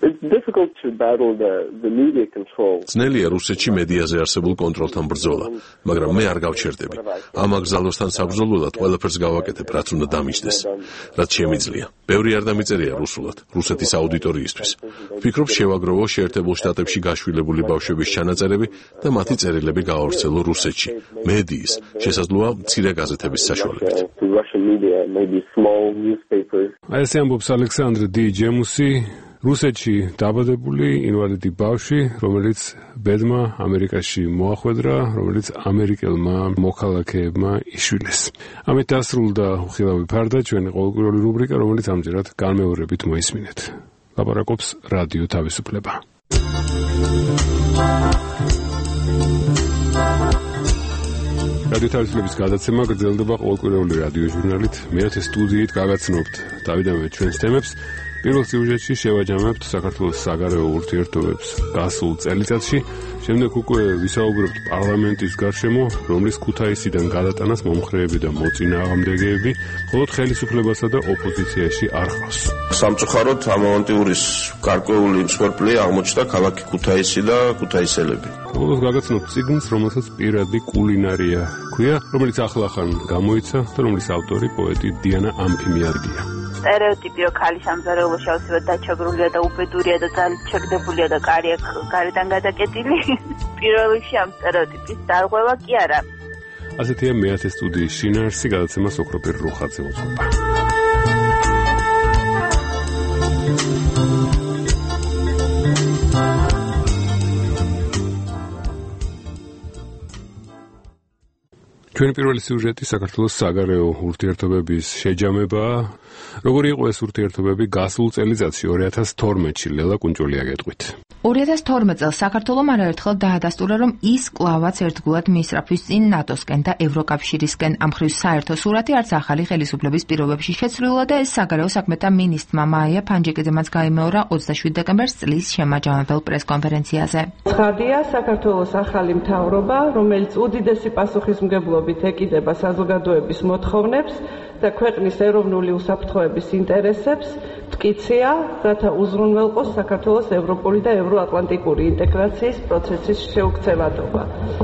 ძნელია რუსეთში მედიაზე არსებულ კონტროლთან ბრძოლა, მაგრამ მე არ გავჩერდები. ამ აკრძალვასთან საბრძოლველად ყველაფერს გავაკეთებ, რაც უნდა დამიჯდეს, რაც შემიძლია. ბევრი არ დამიწერია რუსულად, რუსეთის აუდიტორიისთვის. ვფიქრობ, შევაგროვო შეერთებულ შტატებში გაშვილებული ბავშვების ჩანაწერები და მათი წერილები გავავრცელო რუსეთში, მედიის, შესაძლოა მცირე გაზეთების საშუალებით. აი ესე ამბობს ალექსანდრ დი ჯემუსი, რუსეთში დაბადებული ინვალიდი ბავშვი, რომელიც ბედმა ამერიკაში მოახვედრა, რომელიც ამერიკელმა მოქალაქეებმა იშვილეს. ამით დასრულდა უხილავი ფარდა ჩვენი ყოველკვირეული რუბრიკა, რომელიც ამჯერად განმეორებით მოისმინეთ. ლაპარაკობს რადიო თავისუფლება. რადიო თავისუფლების გადაცემა გრძელდება ყოველკვირეული რადიო ჟურნალით. მეათე სტუდიით გაგაცნობთ დავიდანვე ჩვენს თემებს. პირველ სიუჟეტში შევაჯამებთ საქართველოს საგარეო ურთიერთობებს გასულ წელიწადში, შემდეგ უკვე ვისაუბრებთ პარლამენტის გარშემო, რომლის ქუთაისიდან გადატანას მომხრეები და მოწინააღმდეგეები, მხოლოდ ხელისუფლებასა და ოპოზიციაში არ ხავს. სამწუხაროდ ამავანტიურის გარკვეული მსხვერპლი აღმოჩნდა ქალაქი ქუთაისი და ქუთაისელები. ბოლოს გაგაცნობთ წიგნს, რომელსაც პირადი კულინარია ჰქვია, რომელიც ახლახან გამოიცა და რომლის ავტორი პოეტი დიანა ამფიმიარგია. სტერეოტიპი, რომ ქალი სამზარეულოში აუცილებლად დაჩაგრულია და უბედურია და ძალიან ჩაგდებულია და კარი აქვს გარედან გადაკეტილი. პირველ რიგში ამ სტერეოტიპის დარღვევა კი არა. ასეთია მეათე სტუდიის შინაარსი, გადაცემას ოქროპირ რუხაძე უძღვება. ჩვენი პირველი სიუჟეტი საქართველოს საგარეო ურთიერთობების შეჯამებაა. როგორი იყო ეს ურთიერთობები გასულ წელიწადში 2012-ში, ლელა კუნჭულია გეტყვით. 2012 წელს საქართველომ არაერთხელ დაადასტურა, რომ ის კლავაც ერთგულად მისწრაფვის წინ ნატოსკენ და ევროკავშირისკენ. ამ მხრივ საერთო სურათი არც ახალი ხელისუფლების პირობებში შეცვლილა და ეს საგარეო საქმეთა მინისტრმა მაია ფანჯიკიძემაც გაიმეორა 27 დეკემბერს წლის შემაჯამებელ პრესკონფერენციაზე. ცხადია, საქართველოს ახალი მთავრობა, რომელიც უდიდესი პასუხისმგებლობით ეკიდება საზოგადოების მოთხოვნებს და ქვეყნის ეროვნული უსაფრთხოების ინტერესებს, მტკიცია, რათა უზრუნველყოს საქართველოს ევროპული და ევროატლანტიკური ინტეგრაციის პროცესის შეუქცევადობა.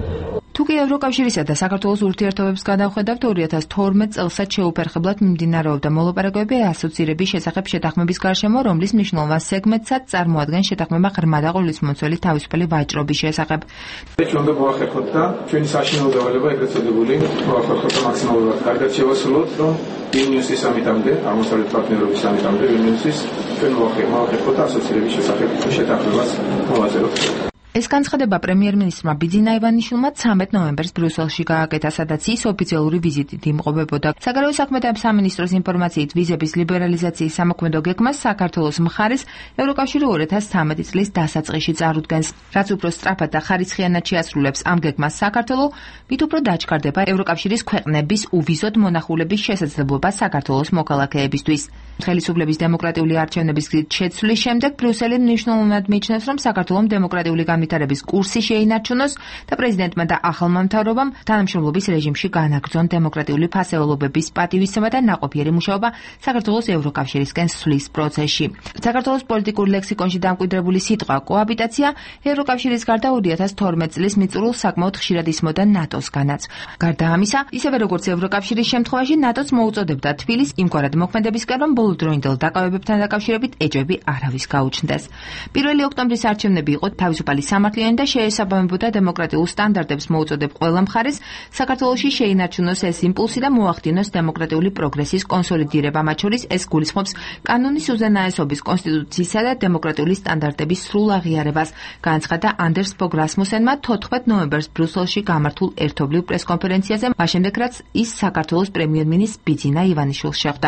თუკი ევროკავშირისა და საქართველოს ურთიერთობებს გადავხედავთ, 2012 წელსაც შეუფერხებლად მიმდინარეობდა მოლაპარაკებები ასოცირების შესახებ შეთანხმების გარშემო, რომლის მნიშვნელოვან სეგმენტსაც წარმოადგენს შეთანხმება ღრმა და ყოვლისმომცველი თავისუფალი ვაჭრობის შესახებ. ჩვენ უნდა მოახერხოთ და ჩვენი საშინაო დავალება ეგრეთ წოდებული მოახერხოთ და მაქსიმალურად კარგად შევასრულოთ, რომ ვილნიუსის სამიტამდე, აღმოსავლეთ პარტნიორობის სამიტამდე ვილნიუსის ჩვენ მოახერხოთ ასოცირების შესახებ შეთანხმებას მოვაწეროთ. ეს განცხადება პრემიერ-მინისტრმა ბიძინა ივანიშვილმა 13 ნოემბერს ბრიუსელში გააკეთა, სადაც ის ოფიციალური ვიზიტით იმყოფებოდა. საგარეო საქმეთა სამინისტროს ინფორმაციით, ვიზების ლიბერალიზაციის სამოქმედო გეგმას საქართველოს მხარეს ევროკავშირი 2013 წლის დასაწყისში წარუდგენს. რაც უფრო სწრაფად და ხარისხიანად შეასრულებს ამ გეგმას საქართველო, მით უფრო დაჩქარდება ევროკავშირის ქვეყნების უვიზოდ მონახულების შესაძლებლობა საქართველოს მოქალაქეებისთვის. ხელისუფლების დემოკრატიული არჩევნების გზით შეცვლის შემდეგ ბრიუსელი მნიშვნელოვნად მიიჩნევს, რომ საქართველოს დემოკრატიული განვითარების კურსი შეინარჩუნოს და პრეზიდენტმა და ახალმა მთავრობამ თანამშრომლობის რეჟიმში განაგრძონ დემოკრატიული ფასეულობების პატივისცემა და ნაყოფიერი მუშაობა საქართველოს ევროკავშირისკენ სვლის პროცესში. საქართველოს პოლიტიკურ ლექსიკონში დამკვიდრებული სიტყვა კოაბიტაცია ევროკავშირის გარდა 2012 წლის მიწურულს საკმაოდ ხშირად ისმოდა ნატოსგანაც. გარდა ამისა, ისევე როგორც ევროკავშირის შემთხვევაში, ნატოც მოუწოდებდა თბილისს იმგვარად მოქმედებისკენ, რომ ბოლოდროინდელ დაკავებებთან დაკავშირებით ეჭვები არავის გაუჩნდეს. 1 ოქტომბრის არჩევნები იყო თავისუფალი სამართლიანი და შეესაბამებოდა დემოკრატიულ სტანდარტებს, მოუწოდებ ყველა მხარეს საქართველოში შეინარჩუნოს ეს იმპულსი და მოახდინოს დემოკრატიული პროგრესის კონსოლიდირება, მათ შორის ეს გულისხმობს კანონის უზენაესობის, კონსტიტუციისა და დემოკრატიული სტანდარტების სრულ აღიარებას, განაცხადა ანდერს ფოგ რასმუსენმა 14 ნოემბერს ბრიუსელში გამართულ ერთობლივ პრესკონფერენციაზე, მას შემდეგ რაც ის საქართველოს პრემიერ-მინისტრ ბიძინა ივანიშვილს შეხვდა.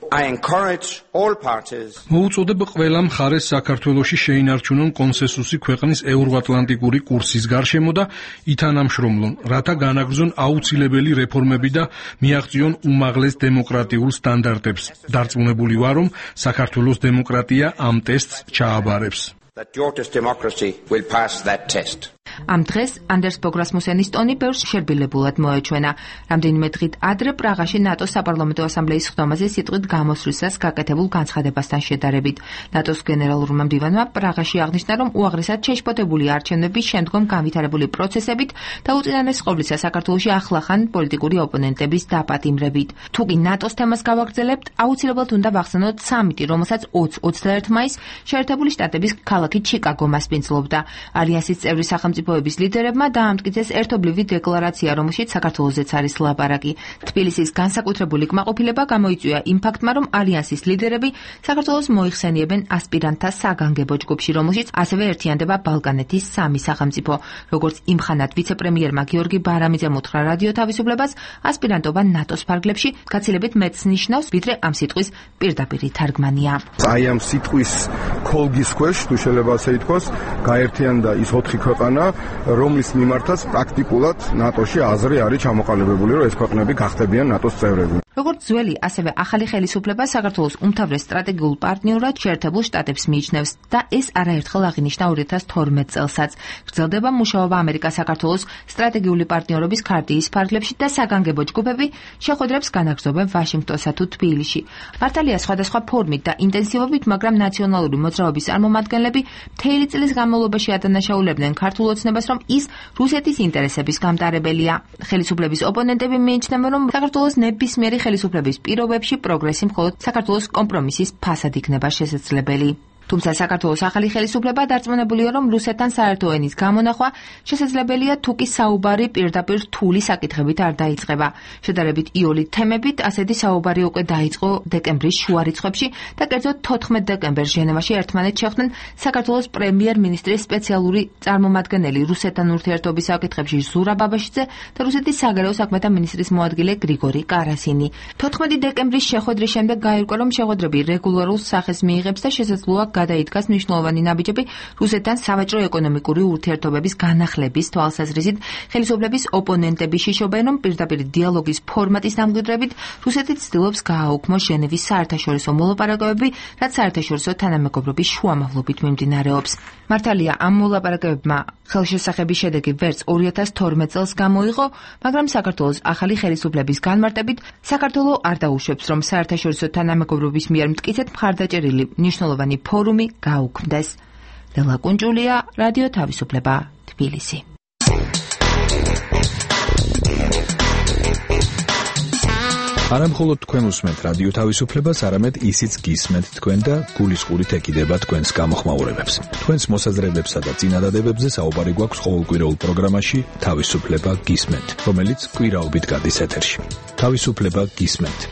მოუწოდებ ყველა მხარეს საქართველოში შეინარჩუნონ კონსენსუსი ქვეყნის ევროატლანტიკური კურსის გარშემო და ითანამშრომლონ, რათა განაგრძონ აუცილებელი რეფორმები და მიაღწიონ უმაღლეს დემოკრატიულ სტანდარტებს. დარწმუნებული ვარ, რომ საქართველოს დემოკრატია ამ ტესტს ჩააბარებს. ამ დღეს ანდერს ფოგ რასმუსენის ტონი ბევრს შერბილებულად მოეჩვენა. რამდენიმე დღით ადრე პრაღაში ნატოს საპარლამენტო ასამბლეის ხდომაზე სიტყვით გამოსვლისას გაკეთებულ განცხადებასთან შედარებით. ნატოს გენერალურმა მდივანმა პრაღაში აღნიშნა, რომ უაღრესად შეშფოთებული არჩევნების შემდგომ განვითარებული პროცესებით და უწინარეს ყოვლისა საქართველოში ახლახან პოლიტიკური ოპონენტების დაპატიმრებით. თუკი ნატოს თემას გავაგრძელებთ, აუცილებლად უნდა ვახსენოთ სამიტი, რომელსაც 20-21 მაისს შეერთებული შტატების ქალაქი ჩიკაგო მასპინძლობდა. ალიანსის წევრი სახელმწიფოების ლიდერებმა დაამტკიცეს ერთობლივი დეკლარაცია, რომელშიც საქართველოსაც არის ლაპარაკი. თბილისის განსაკუთრებული კმაყოფილება გამოიწვია იმ ფაქტმა, რომ ალიანსის ლიდერები საქართველოს მოიხსენიებენ ასპირანტთა საგანგებო ჯგუფში, რომელშიც ასევე ერთიანდება ბალკანეთის 3 სახელმწიფო. როგორც იმხანად ვიცე-პრემიერმა გიორგი ბარამიძემ უთხრა რადიო თავისუფლებას, ასპირანტობა ნატოს ფარგლებში გაცილებით მეტს ნიშნავს, ვიდრე ამ სიტყვის პირდაპირი თარგმანია. აი ამ სიტყვის ქოლგის ქვეშ, თუ შეიძლება ასე ითქვას, გაერთიანდა ის 4 ქვეყანა, რომლის მიმართაც პრაქტიკულად ნატოში აზრი არის ჩამოყალიბებული, რომ ეს ქვეყნები გახდებიან ნატოს წევრები. როგორც ძველი, ასევე ახალი ხელისუფლება საქართველოს უმთავრეს სტრატეგიულ პარტნიორად შეერთებულ შტატებს მიიჩნევს და ეს არაერთხელ აღინიშნა 2012 წელსაც. გრძელდება მუშაობა ამერიკა-საქართველოს სტრატეგიული პარტნიორობის ქარტიის ფარგლებში და საგანგებო ჯგუფები შეხვედრებს განაგრძობენ ვაშინგტონსა თუ თბილისში. მართალია სხვადასხვა ფორმით და ინტენსივობით, მაგრამ ნაციონალური მოძრაობის წარმომადგენლები მთელი წლის განმავლობაში ადანაშაულებდნენ ქართულ ოცნებას, რომ ის რუსეთის ინტერესების გამტარებელია. ხელისუფლების ოპონენტები მიიჩნევენ, რომ საქართველოს ნებისმიერი ხელისუფლების პირობებში პროგრესი მხოლოდ საქართველოს კომპრომისის ფასად იქნება შესაძლებელი. თუმცა საქართველოს ახალი ხელისუფლება დარწმუნებულია, რომ რუსეთთან საერთო ენის გამონახვა შესაძლებელია თუკი საუბარი პირდაპირ რთული საკითხებით არ დაიწყება. შედარებით იოლი თემებით ასეთი საუბარი უკვე დაიწყო დეკემბრის შუა რიცხვებში და კერძოდ 14 დეკემბერს ჟენევაში ერთმანეთს შეხვდნენ საქართველოს პრემიერ-მინისტრის სპეციალური წარმომადგენელი რუსეთთან ურთიერთობის საკითხებში ზურაბ ბაბაშიძე და რუსეთის საგარეო საქმეთა მინისტრის მოადგილე გრიგორი კარასინი. 14 დეკემბრის შეხვედრის შემდეგ გაირკვა, რომ შეხვედრები რეგულარულ სახეს მიიღებს და შესაძლოა გადაიდგას მნიშვნელოვანი ნაბიჯები რუსეთთან სავაჭრო-ეკონომიკური ურთიერთობების განახლების თვალსაზრისით. ხელისუფლების ოპონენტები შიშობენ, რომ პირდაპირ დიალოგის ფორმატის დამკვიდრებით რუსეთი ცდილობს გააუქმოს ჟენევის საერთაშორისო მოლაპარაკებები, რაც საერთაშორისო თანამეგობრობის შუამავლობით მიმდინარეობს. მართალია, ამ მოლაპარაკებებმა ხელშესახების შედეგი ვერც 2012 წელს გამოიღო, მაგრამ საქართველოს ახალი ხელისუფლების განმარტებით საქართველო არ დაუშვებს, რომ საერთაშორისო თანამეგობრობის მიერ მტკიცედ მხარდაჭერილი მნიშვნელოვანი ფორუმი გაუქმდეს. ლელა კუნჯულია, რადიო თავისუფლება, თბილისი. არა მხოლოდ თქვენ უსმენთ რადიო თავისუფლებას, არამედ ისიც გისმენთ თქვენ და გულისყურით ეკიდება თქვენს გამოხმაურებებს. თქვენს მოსაზრებებსა და წინადადებებზე საუბარი გვაქვს ყოველკვირეულ პროგრამაში თავისუფლება გისმენთ, რომელიც კვირაობით გადის ეთერში. თავისუფლება გისმენთ.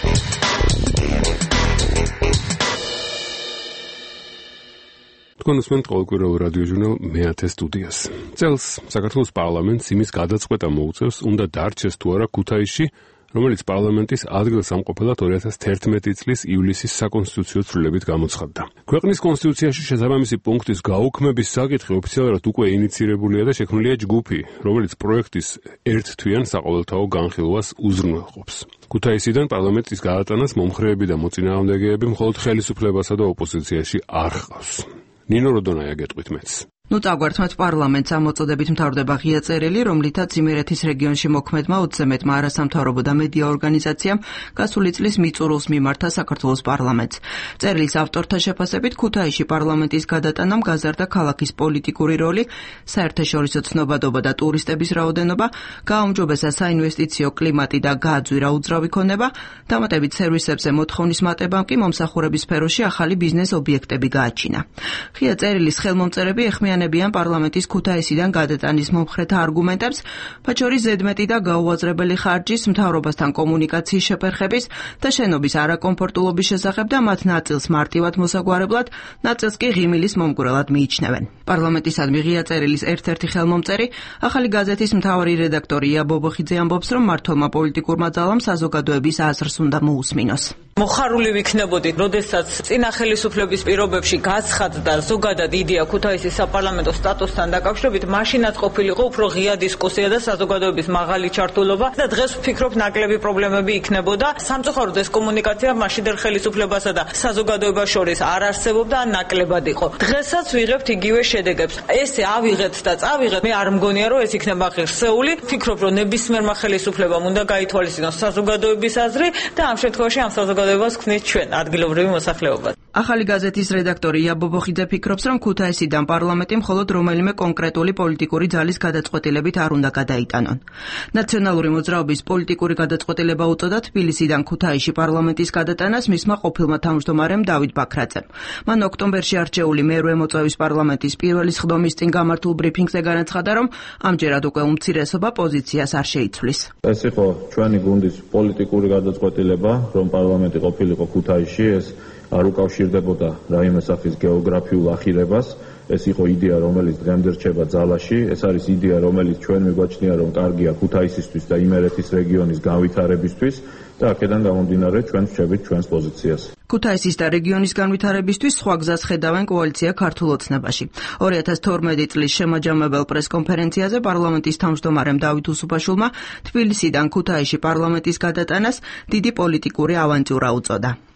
თქვენ უსმენთ ყოველკვირეულ რადიო ჟურნალ მე-10 სტუდიას. წელს საქართველოს პარლამენტს იმის გადაწყვეტა მოუწევს, უნდა დარჩეს თუ არა ქუთაისში, რომელიც პარლამენტის ადგილსამყოფელად 2011 წლის ივლისის საკონსტიტუციო ცვლილებით გამოცხადდა. ქვეყნის კონსტიტუციაში შესაბამისი პუნქტის გაუქმების საკითხი ოფიციალურად უკვე ინიცირებულია და შექმნილია ჯგუფი, რომელიც პროექტის ერთთვიან საყოველთაო განხილვას უზრუნველყოფს. ქუთაისიდან პარლამენტის გადატანას მომხრეები და მოწინააღმდეგეები მხოლოდ ხელისუფლებასა და ოპოზიციაში არ ჰყავს. ნინო როდონაია გეტყვით მეც. წაგვართმევთ პარლამენტს ამოწოდებით მთავრდება ღია წერილი, რომლითაც იმერეთის რეგიონში მოქმედმა 20 მეტმა არასამთავრობო და მედია ორგანიზაციამ გასული წლის მიწურულს მიმართა საქართველოს პარლამენტს. წერილის ავტორთა შეფასებით ქუთაისში პარლამენტის გადატანამ გაზარდა ქალაქის პოლიტიკური როლი, საერთაშორისო ცნობადობა და ტურისტების რაოდენობა, გააუმჯობესა საინვესტიციო კლიმატი და გააძვირა უძრავი ქონება, დამატებით სერვისებზე მოთხოვნის მატებამ კი მომსახურების სფეროში ახალი ბიზნეს ობიექტები გააჩინა. ღია წერილის ხელმომწერები ეხმიანებიან პარლამენტის ქუთაისიდან გადატანის მომხრეთა არგუმენტებს, მათ შორის ზედმეტი და გაუაზრებელი ხარჯის, მთავრობასთან კომუნიკაციის შეფერხების და შენობის არაკომფორტულობის შესახებ და მათ ნაწილს მარტივად მოსაგვარებლად, ნაწილს კი ღიმილის მომგვრელად მიიჩნევენ. პარლამენტისადმი ღია წერილის ერთ-ერთი ხელმომწერი, ახალი გაზეთის მთავარი რედაქტორი ია ბობოხიძე ამბობს, რომ მმართველმა პოლიტიკურმა ძალამ საზოგადოების აზრს უნდა მოусმინოს. მოხარული ვიქნებოდით, როდესაც წინა ხელისუფლების პირობებში გაცხადდა ზოგადად იდეა ქუთაისის საპარლამენტო სტატუსთან დაკავშირებით, მაშინაც ყოფილიყო უფრო ღია დისკუსია და საზოგადოების მაღალი ჩართულობა და დღეს ვფიქრობ ნაკლები პრობლემები იქნებოდა. სამწუხაროდ ეს კომუნიკაცია მაშინდელ ხელისუფლებასა და საზოგადოებას შორის არ არსებობდა, ან ნაკლებად იყო. დღესაც ვიღებთ იგივე შედეგებს. ესე ავიღეთ და წავიღეთ, მე არ მგონია რომ ეს იქნება ღირსეული. ვფიქრობ რომ ნებისმიერმა ხელისუფლებამ უნდა გაითვალისწინოს საზოგადოების აზრი და ამ შემთხვევაში ამ საზოგადოებას ქმნით ჩვენ ადგილობრივი მოსახლეობა. ახალი გაზეთის რედაქტორი ია ბობოხიძე ფიქრობს, რომ ქუთაისიდან პარლამენტი მხოლოდ რომელიმე კონკრეტული პოლიტიკური ძალის გადაწყვეტილებით არ უნდა გადაიტანონ. ნაციონალური მოძრაობის პოლიტიკური გადაწყვეტილება უწოდა თბილისიდან ქუთაისში პარლამენტის გადატანას მისმა ყოფილმა თავმჯდომარემ დავით ბაქრაძემ. მან ოქტომბერში არჩეული მერვე მოწვევის პარლამენტის პირველი სხდომის წინ გამართულ ბრიფინგზე განაცხადა, რომ ამჯერად უკვე უმცირესობა პოზიციას არ შეიცვლის. ეს იყო ჩვენი გუნდის პოლიტიკური გადაწყვეტილება, რომ პარლამენტი ყოფილიყო ქუთაისში, ეს არ უკავშირდებოდა რაიმე სახის გეოგრაფიულ ახირებას. ეს იყო იდეა, რომელიც დღემდე რჩება ძალაში. ეს არის იდეა, რომელიც ჩვენ მიგვაჩნია, რომ კარგია ქუთაისისთვის და იმერეთის რეგიონის განვითარებისთვის და აქედან გამომდინარე ჩვენ ვჭებით ჩვენს პოზიციას. ქუთაისის და რეგიონის განვითარებისთვის სხვა გზას ხედავენ კოალიცია ქართულ ოცნებაში. 2012 წლის შემაჯამებელ პრესკონფერენციაზე პარლამენტის თავმჯდომარემ დავით უსუფაშვილმა თბილისიდან ქუთაისში პარლამენტის გადატანას დიდი პოლიტიკური ავანტიურა უწოდა.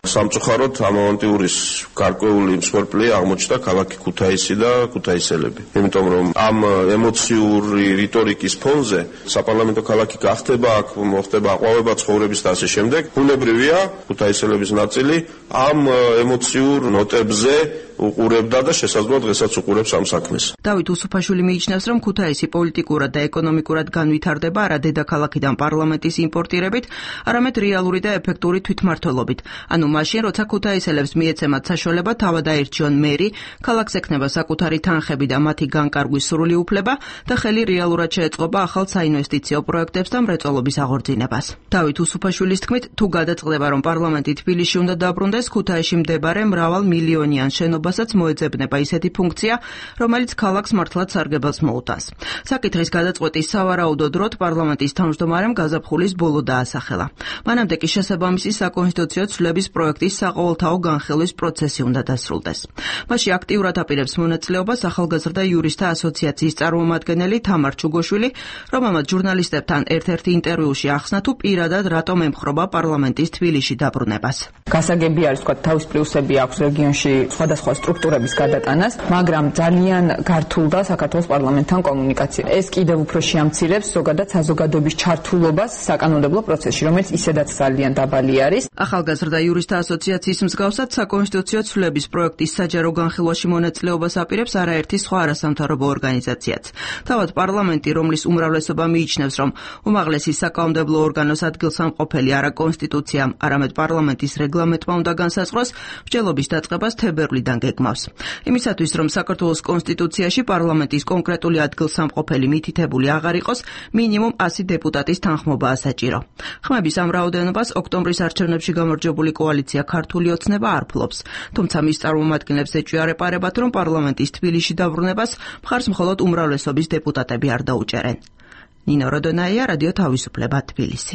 სამწუხაროდ ამავანტიურის გარკვეული მსხვერპლი აღმოჩნდა ქალაქი ქუთაისი და ქუთაისელები. იმიტომ რომ ამ ემოციური რიტორიკის ფონზე საპარლამენტო ქალაქი გახდება, აქ მოხდება აყვავება ცხოვრების და ასე შემდეგ. ბუნებრივია ქუთაისელების ნაწილი ამ ემოციურ ნოტებზე უყურებდა და შესაძლოა დღესაც უყურებს ამ საქმეს. დავით უსუფაშვილი მიიჩნევს, რომ ქუთაისი პოლიტიკურად და ეკონომიკურად განვითარდება არა დედაქალაქიდან პარლამენტის იმპორტირებით, არამედ რეალური და ეფექტური თვითმმართველობით. ანუ მაშინ, როცა ქუთაისელებს მიეცემათ საშუალება თავად აირჩიონ მერი, ქალაქს ექნება საკუთარი თანხები და მათი განკარგვის სრული უფლება და ხელი რეალურად შეეწყობა ახალ საინვესტიციო პროექტებს და მრეწველობის აღორძინებას. დავით უსუფაშვილის თქმით, თუ გადაწყდება, რომ პარლამენტი თბილისში უნდა დაბრუნდეს, ქუთაისში მდებარე მრავალ მილიონიან შენობასაც მოეძებნება ისეთი ფუნქცია, რომელიც ქალაქს მართლაც სარგებელს მოუტანს. საკითხის გადაწყვეტის სავარაუდო დროდ პარლამენტის თავმჯდომარემ გაზაფხულის ბოლო დაასახელა. მანამდე კი შესაბამისი საკონსტიტუციო ცვლილების პროექტის საყოველთაო განხილვის პროცესი უნდა დასრულდეს. მასში აქტიურად აპირებს მონაწილეობას ახალგაზრდა იურისტთა ასოციაციის წარმომადგენელი თამარ ჩუგოშვილი, რომელმაც ჟურნალისტებთან ერთ-ერთ ინტერვიუში ახსნა, თუ პირადად რატომ ემხრობა პარლამენტის თბილისში დაბრუნებას. გასაგები არის, თქვა, თავის პლუსები აქვს რეგიონში სხვადასხვა სტრუქტურების გადატანას, მაგრამ ძალიან გართულდა საქართველოს პარლამენტთან კომუნიკაცია. ეს კიდევ უფრო შეამცირებს ზოგადად საზოგადოების ჩართულობას საკანონმდებლო პროცესში, რომელიც ისედაც ძალიან დაბალი არის. ახალგაზრდა იურისტთა ასოციაციის მსგავსად საკონსტიტუციო ცვლილების პროექტის საჯარო განხილვაში მონაწილეობას აპირებს არაერთი სხვა არასამთავრობო ორგანიზაციაც. თავად პარლამენტი, რომლის უმრავლესობა მიიჩნევს, რომ უმაღლესი საკანონმდებლო ორგანოს ადგილსამყოფელი არა კონსტიტუციამ, არამედ პარლამენტის რეგლამენტმა უნდა განსაზღვროს, მსჯელობის დაწყებას თებერვლიდან გეგმავს. იმისათვის, რომ საქართველოს კონსტიტუციაში პარლამენტის კონკრეტული ადგილსამყოფელი მითითებული აღარ იყოს, მინიმუმ 100 დეპუტატის თანხმობაა საჭირო. ხმების ამ რაოდენობას ოქტომბრის არჩევნებში გამარჯვებული კოალიცია ქართული ოცნება არ ფლობს. თუმცა მის წარმომადგენლებს ეჭვიარეპარებათ, რომ პარლამენტის თბილისში დაბრუნებას მხარს მხოლოდ უმრავლესობის დეპუტატები არ დაუჭერენ. ნინო როდონაია, რადიო თავისუფლება, თბილისი.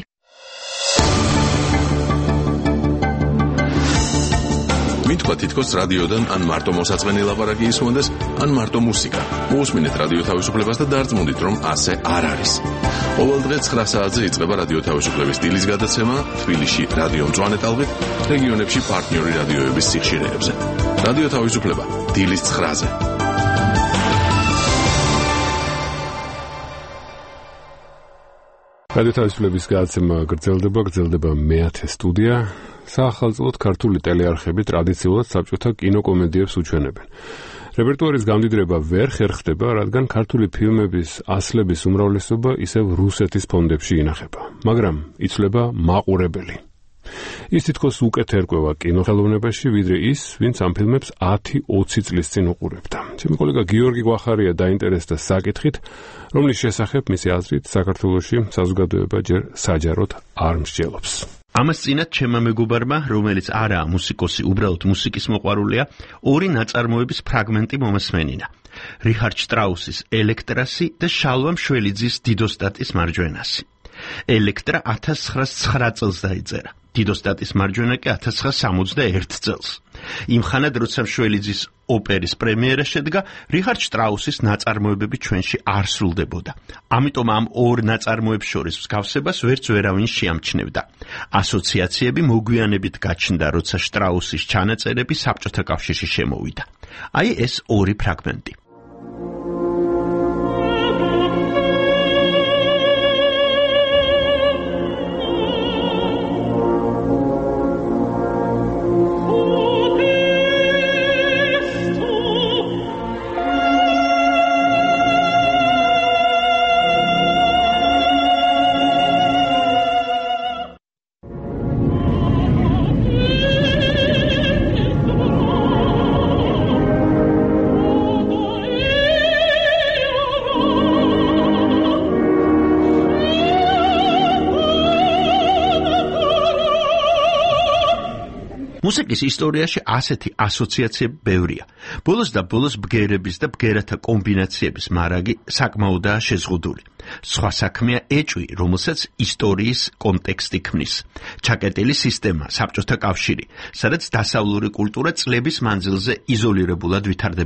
მითქვა თითქოს რადიოდან ან მარტო მოსაწყენი ლაპარაკი ისმონდეს, ან მარტო მუსიკა. მოусმინეთ რადიო თავისუფლებას და დარწმუნდით, რომ ასე არ არის. ყოველ დღე 9 საათზე იწყება რადიო თავისუფლების დილის გადაცემა თბილისში რადიო მწვანე ტალღით, რეგიონებში პარტნიორი რადიოების სიხშირეებზე. რადიო თავისუფლება დილის 9-ზე. რადიო თავისუფლების გადაცემა გრძელდება მე-10 სტუდია. საახალწლოდ ქართული ტელეარხები ტრადიციულად საბჭოთა კინოკომედიებს უჩვენებენ. რეპერტუარის გამდიდრება ვერ ხერხდება, რადგან ქართული ფილმების ასლების უმრავლესობა ისევ რუსეთის ფონდებში ინახება, მაგრამ იცვლება მაყურებელი. ის თითქოს უკეთ ერკვევა კინოხელოვნებაში, ვიდრე ის, ვინც ამ ფილმებს 10-20 წლის წინ უყურებდა. ჩემი კოლეგა გიორგი გვახარია დაინტერესდა საკითხით, რომლის შესახებ მისი აზრით საქართველოში საზოგადოება ჯერ საჯაროდ არ მსჯელობს. ამას წინათ ჩემმა მეგობარმა, რომელიც არაა მუსიკოსი, უბრალოდ მუსიკის მოყვარულია, ორი ნაწარმოების ფრაგმენტი მომასმენინა. რიხარდ შტრაუსის ელექტრასი და შალვა მშველიძის დიდოსტატის მარჯვენასი. ელექტრა 1909 წელს დაიწერა. დიდოსტატის მარჯვენა კი 1961 წელს. იმ ხანად, როცა მშველიძის ოპერის პრემიერა შედგა, რიხარდ შტრაუსის ნაწარმოებები ჩვენში არ სრულდებოდა. ამიტომ ამ ორ ნაწარმოებს შორის მსგავსებას ვერც ვერავინ შეამჩნევდა. ასოციაციები მოგვიანებით გაჩნდა, როცა შტრაუსის ჩანაწერები საბჭოთა კავშირში შემოვიდა. აი ეს ორი ფრაგმენტი. მუსიკის ისტორიაში ასეთი ასოციაციები ბევრია. ბოლოს და ბოლოს ბგერების და ბგერათა კომბინაციების მარაგი საკმაოდაა შეზღუდული. სხვა საქმეა ეჭვი, რომელსაც ისტორიის კონტექსტი ქმნის. ჩაკეტილი სისტემა, საბჭოთა კავშირი, სადაც დასავლური კულტურა წლების მანძილზე იზოლირებულად ვითარდებოდა.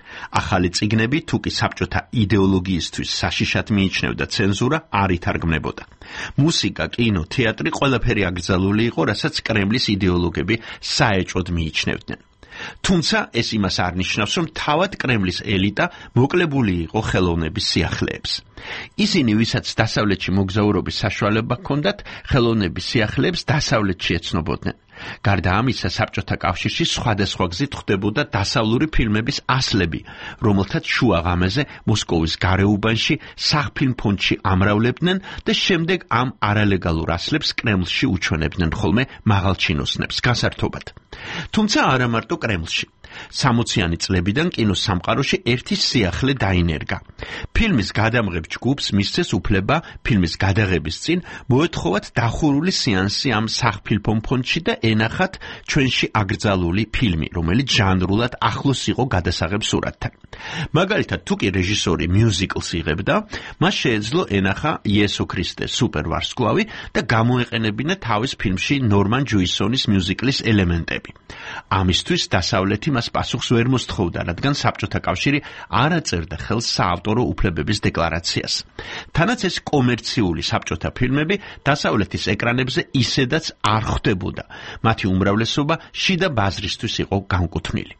ახალი წიგნები თუ კი საბჭოთა იდეოლოგიისთვის საშიშად მიიჩნევდა ცენზურა არ ითარგმნებოდა. მუსიკა, კინო, თეატრი ყველაფერი აკრძალული იყო, რასაც კრემლის იდეოლოგები საეჭვოდ მიიჩნევდნენ. თუმცა ეს იმას არ ნიშნავს, რომ თავად კრემლის ელიტა მოკლებული იყო ხელოვნების სიახლეებს. ისინი, ვისაც დასავლეთში მოგზაურობის საშუალება ჰქონდათ, ხელოვნების სიახლეებს დასავლეთში ეცნობოდნენ. გარდა ამისა, საბჭოთა კავშირში სხვადასხვა გზით ხდებოდა დასავლური ფილმების ასლები, რომელთაც შუა ღამეზე მოსკოვის გარეუბანში სახფილმ ფონდში ამრავლებდნენ და შემდეგ ამ არალეგალურ ასლებს კრემლში უჩვენებდნენ ხოლმე მაღალჩინოსნებს გასართობად. თუმცა არა მარტო კრემლში. 60-იანი წლებიდან კინოს სამყაროში ერთი სიახლე დაინერგა. ფილმის გადამღებ ჯგუფს მისცეს უფლება ფილმის გადაღების წინ მოეთხოვათ დახურული სეანსი ამ სახფილმ ფონდში და ენახათ ჩვენში აკრძალული ფილმი, რომელიც ჟანრულად ახლოს იყო გადასაღებ სურათთან. მაგალითად, თუ კი რეჟისორი მიუზიკლს იღებდა, მას შეეძლო ენახა იესო ქრისტეს სუპერვარსკვლავი და გამოეყენებინა თავის ფილმში ნორმან ჯუისონის მიუზიკლის ელემენტები. ამისთვის დასავლეთი მას პასუხს ვერ მოსთხოვდა, რადგან საბჭოთა კავშირი არ აწერდა ხელს საავტორო უფლებების დეკლარაციას. თანაც ეს კომერციული საბჭოთა ფილმები დასავლეთის ეკრანებზე ისედაც არ ხვდებოდა. მათი უმრავლესობა შიდა ბაზრისთვის იყო განკუთვნილი.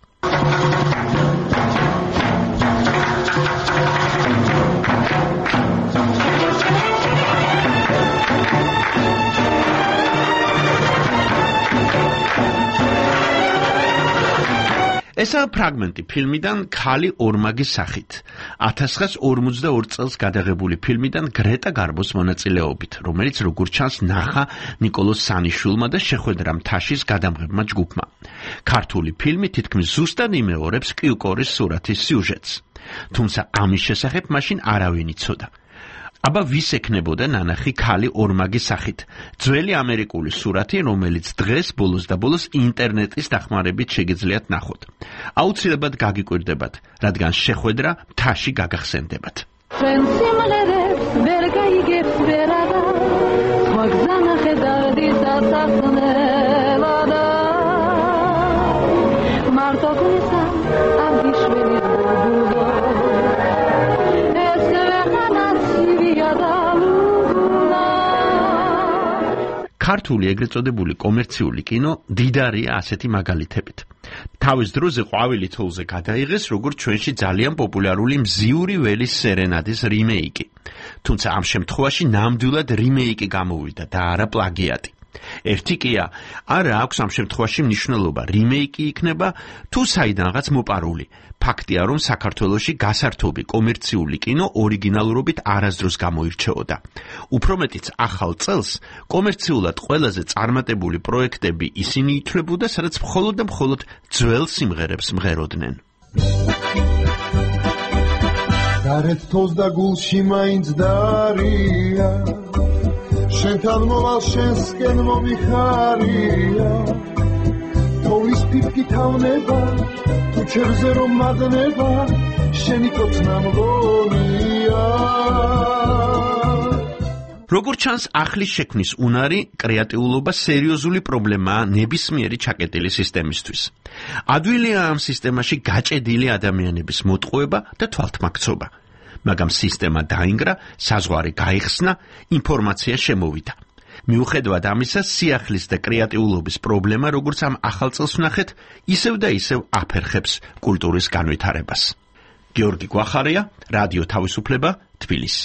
ესაა ფრაგმენტი ფილმიდან „ქალი ორმაგის სახით“, 1952 წელს გადაღებული ფილმიდან გრეტა გარბოს მონაწილეობით, რომელიც როგორც ჩანს ნახა ნიკოლოზ სანიშვილმა და შეხვედრა მთაშის გადამღებმა ჯგუფმა. ქართული ფილმი თითქმის ზუსტად იმეორებს კიუკორის სურათის სიუჟეტს. თუმცა ამის შესახებ მაშინ არავინ იცოდა. აბა ვის ექნებოდა ნანახი „ქალი ორმაგის სახით“, ძველი ამერიკული სურათი, რომელიც დღეს ბოლოს და ბოლოს ინტერნეტის დახმარებით შეგიძლიათ ნახოთ. აუცილებლად გაგიკვირდებათ, რადგან შეხვედრა მთაში გაგახსენდებათ. ჩვენ სიმღერებს ვერ გაიგებთ ვერადა, სხვა გზა ნახედავდი სასახნელადა. მარტო გლისა აღიშველი ბულდო ქართული ეგრეთ წოდებული კომერციული კინო დიდარია ასეთი მაგალითებით. თავის დროზე ყვავილი თოვლზე გადაიღეს როგორც ჩვენში ძალიან პოპულარული მზიური ველის სერენადის რიმეიკი. თუმცა ამ შემთხვევაში ნამდვილად რიმეიკი გამოვიდა და არა პლაგიატი. ერთი კია, არა აქვს ამ შემთხვევაში მნიშვნელობა, რიმეიკი იქნება თუ საიდანღაც მოპარული. ფაქტია, რომ საქართველოში გასართობი კომერციული კინო ორიგინალურობით არასდროს გამოირჩეოდა. უფრო მეტიც ახალ წელს კომერციულად ყველაზე წარმატებული პროექტები ისინი ითვლებოდა, სადაც მხოლოდ და მხოლოდ ძველ სიმღერებს მღეროდნენ. გარეთ თოს და გულში მაინც დარია, შენთან მოვალ შენსკენ მომიხარია, თოვლის ფიფკი თავნება, თუ ჩერზე რომ მადნება, შენი კოცნა მგონია. როგორც ჩანს, ახლის შექმნის უნარი, კრეატიულობა სერიოზული პრობლემაა ნებისმიერი ჩაკეტილი სისტემისთვის. ადვილია ამ სისტემაში გაჭედილი ადამიანების მოტყუება და თვალთმაქცობა. მაგრამ სისტემა დაინგრა, საზღვარი გაიხსნა, ინფორმაცია შემოვიდა. მიუხედავად ამისა, სიახლის და კრეატიულობის პრობლემა, როგორც ამ ახალ წელს ვნახეთ, ისევ და ისევ აფერხებს კულტურის განვითარებას. გიორგი გვახარია, რადიო თავისუფლება, თბილისი.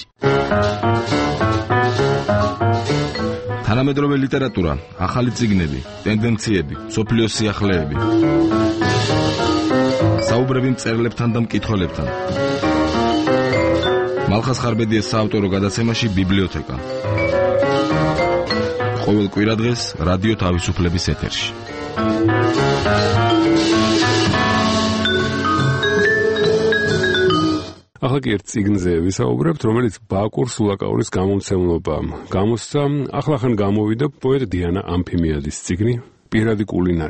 თანამედროვე ლიტერატურა, ახალი წიგნები, ტენდენციები, სოფლიოს სიახლეები. საუბრები მწერლებთან და მკითხველებთან. მალხაზ ხარბედიას საავტორო გადაცემაში ბიბლიოთეკა. ყოველ კვირადღეს რადიო თავისუფლების ეთერში. ახლა კი ერთ წიგნზე ვისაუბრებთ, რომელიც ბაკურ სულაკაურის გამომცემლობამ გამოსცა. ახლახან გამოვიდა პოეტ დიანა ამფიმიადის წიგნი „პირადი კულინარია“.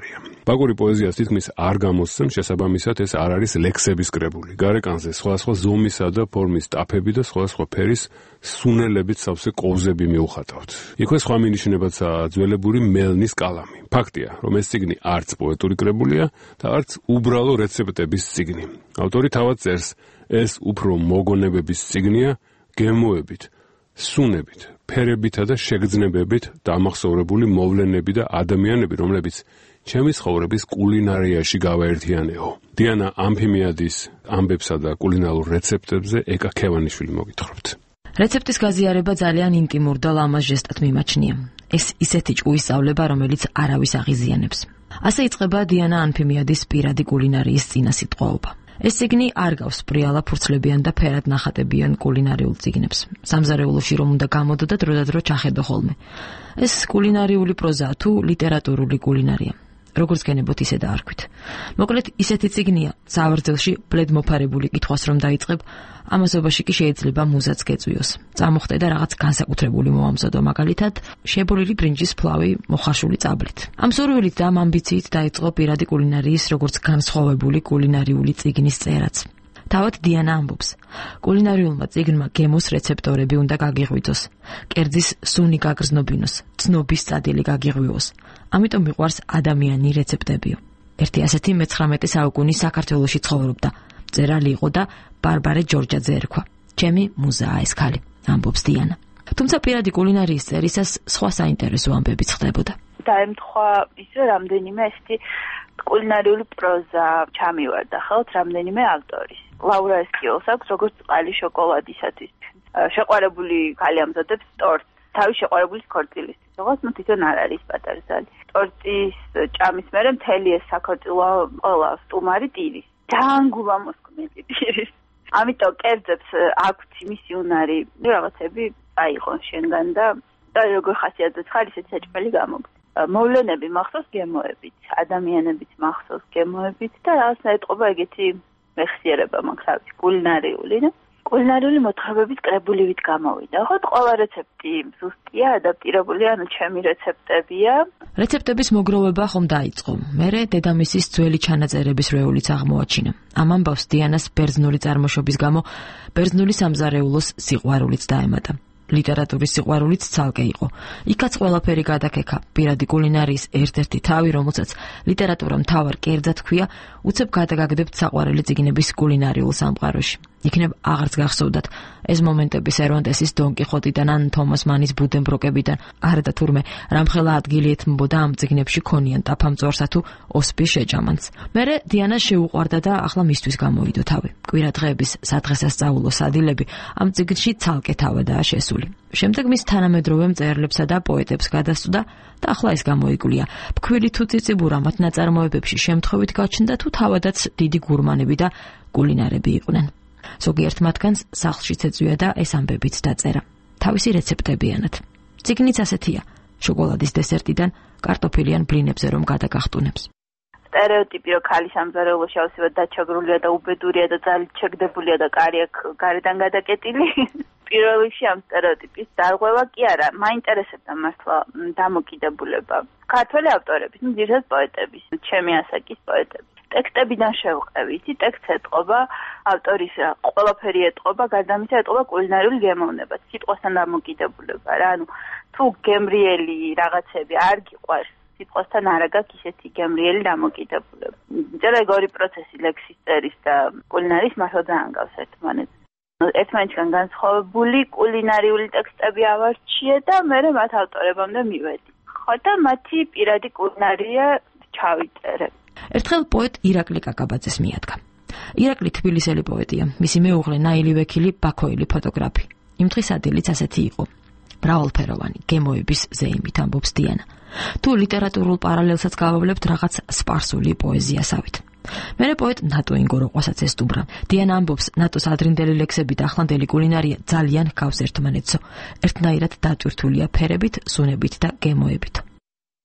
ბაკური პოეზიას თითქმის არ გამოსცემ, შესაბამისად ეს არ არის ლექსების კრებული. გარეკანზე სხვადასხვა ზომისა და ფორმის ტაფები და სხვადასხვა ფერის სუნელებით სავსე კოვზები მიუხატავთ. იქვე სხვა მინიშნებაცაა ძველებური მელნის კალამი. ფაქტია, რომ ეს წიგნი არც პოეტური კრებულია და არც უბრალო რეცეპტების წიგნი. ავტორი თავად წერს, ეს უფრო მოგონებების წიგნია, გემოებით, სუნებით, ფერებითა და შეგრძნებებით დამახსოვრებული მოვლენები და ადამიანები, რომლებიც ჩემი ცხოვრების კულინარიაში გავაერთიანეო. დიანა ამფიმიადის ამბებსა და კულინარულ რეცეპტებზე ეკა ქევანიშვილი მოგითხრობთ. რეცეპტის გაზიარება ძალიან ინტიმურ და ლამაზ ჟესტად მიმაჩნია. ეს ისეთი ჭკუის სწავლება, რომელიც არავის აღიზიანებს. ასე იწყება დიანა ამფიმიადის პირადი კულინარიის წინასიტყვაობა. ეს წიგნი არ გავს პრიალა ფურცლებიან და ფერად ნახატებიან კულინარიულ წიგნებს. სამზარეულოში რომ უნდა გამოდოდა დროდადრო ჩახედო ხოლმე. ეს კულინარიული პროზაა თუ ლიტერატურული კულინარია. როგორც გენებოთ ისე დაარქვით. მოკლედ ისეთი წიგნია, სავარძელში ბლედ მოფარებული კითხვას რომ დაიწყებ, ამასობაში კი შეიძლება მუზაც გეწვიოს. წამოხდე და რაღაც განსაკუთრებული მოამზადო, მაგალითად, შებოლილი ბრინჯის ფლავი მოხარშული წაბლით. ამ სურვილით და ამ ამბიციით დაიწყო პირადი კულინარიის როგორც განსხვავებული კულინარიული წიგნის წერაც. თავად დიანა ამბობს, კულინარიულმა წიგნმა გემოს რეცეპტორები უნდა გაგიღვიძოს, კერძის სუნი გაგრძნობინოს, ცნობის წადილი გაგიღვიოს. ამიტომ მიყვარს ადამიანი რეცეპტებიო. ერთი ასეთი მე-19 საუკუნის საქართველოში ცხოვრობდა. მწერალი იყო და ბარბარე ჯორჯაძე ერქვა. ჩემი მუზაა ეს ქალი, ამბობს დიანა. თუმცა პირადი კულინარიის წერისას სხვა საინტერესო ამბებიც ხდებოდა. დაემთხვა ისე რამდენიმე ესეთი კულინარიული პროზა ჩამივარდა ხელთ რამდენიმე ავტორის. ლაურა ესკიოლს აქვს როგორც წყალი შოკოლადისათვის. შეყვარებული ქალი ამზადებს ტორტს თავის შეყვარებულის ქორწილისთვის. როგორც ნუ თვითონ არ არის პატარა ზალი. ტორტის ჭამის მერე მთელი ეს საქართველო ყველა სტუმარი ტირის. ძალიან გულამოსკვნელი ტირის. ამიტომ კერძებს აქვს იმისი უნარი, რაღაცები აიყონ შენგან და როგორ ხასიათზეც ხარ ისეთ საჭმელი გამოგვი. მოვლენები მახსოვს გემოებით, ადამიანებიც მახსოვს გემოებით და რაღაცა ეტყობა ეგეთი მეხსიერება მაქვს, რა ვიცი, კულინარიული და კულინარიული მოთხრობების კრებულივით გამოვიდა. ხო, ყველა რეცეპტი ზუსტია, ადაპტირებული, ანუ ჩემი რეცეპტებია. რეცეპტების მოგროვება ხომ დაიწყო. მერე დედამისის ძველი ჩანაწერების რეულიც აღმოაჩინა. ამ ამბავს დიანას ბერძნული წარმოშობის გამო ბერძნული სამზარეულოს სიყვარულიც დაემატა. ლიტერატურის სიყვარულიც ცალკე იყო. იქაც ყველაფერი გადაკექა. პირადი კულინარიის ერთ-ერთი თავი, რომელსაც ლიტერატურა მთავარ კერძად ჰქვია, უცებ გადაგაგდებთ საყვარელი წიგნების კულინარიულ სამყაროში. იქნებ აღარც გახსოვდათ ეს მომენტები სერვანტესის დონ კიხოტიდან ან თომას მანის ბუდენბროკებიდან, არა და თურმე რამხელა ადგილი ეთმობოდა ამ წიგნებში ქონიან ტაფამწვარსა თუ ოსპის შეჯამანს. მერე დიანას შეუყვარდა და ახლა მისთვის გამოიდო თავი. კვირა დღეების სადღესასწაულო სადილები ამ წიგნში ცალკე თავადაა შესული. შემდეგ მის თანამედროვე მწერლებსა და პოეტებს გადასწვდა და ახლა ეს გამოიკვლია. ფქვილი თუ ციციბურა მათ ნაწარმოებებში შემთხვევით გაჩნდა თუ თავადაც დიდი გურმანები და კულინარები იყვნენ. ზოგიერთ მათგანს სახლშიც ეწვია და ეს ამბებიც დაწერა. თავისი რეცეპტებიანად. წიგნიც ასეთია, შოკოლადის დესერტიდან კარტოფილიან ბლინებზე რომ გადაგახტუნებს. სტერეოტიპი, რომ ქალი სამზარეულოში ავსებად დაჩაგრულია და უბედურია და ძალით შეგდებულია და კარი აქვს გარედან გადაკეტილი. პირველ რიგში ამ სტერეოტიპის დარღვევა კი არა, მაინტერესებდა მართლა დამოკიდებულება. ქართველი ავტორების, ძირითადად პოეტების, ჩემი ასაკის პოეტების. ტექსტებიდან შევყევით, ტექსტს ეტყობა ავტორის ყველაფერი ეტყობა, გარდა ამისა ეტყობა კულინარიული გემოვნება, სიტყვასთან დამოკიდებულება რა, ანუ თუ გემრიელი რაღაცები არ გიყვარს, სიტყვასთან არ აქვს ისეთი გემრიელი დამოკიდებულება. ძალიან ორი პროცესი ლექსის წერის და კულინარიის მართლა ძალიან გავს ერთმანეთს. ერთმანეთთან განსხვავებული კულინარიული ტექსტები ავარჩიე და მე მათ ავტორებამდე მივედი. ხო და მათი პირადი კულინარია ჩავიწერე. ერთხელ პოეტ ირაკლი კაკაბაძეს მიადგა. ირაკლი თბილისელი პოეტია, მისი მეუღლე ნაილი ვექილი ბაქოელი ფოტოგრაფი. იმ დღის ადილიც ასეთი იყო. მრავალფეროვანი, გემოების ზეიმით ამბობს დიანა. თუ ლიტერატურულ პარალელსაც გავავლებთ რაღაც სპარსული პოეზიასავით. მერე პოეტ ნატო ინგოროყვასაც ესტუმრა. დიანა ამბობს, ნატოს ადრინდელი ლექსები და ახლანდელი კულინარია ძალიან ჰგავს ერთმანეთსო. ერთნაირად დატვირთულია ფერებით, სუნებით და გემოებით.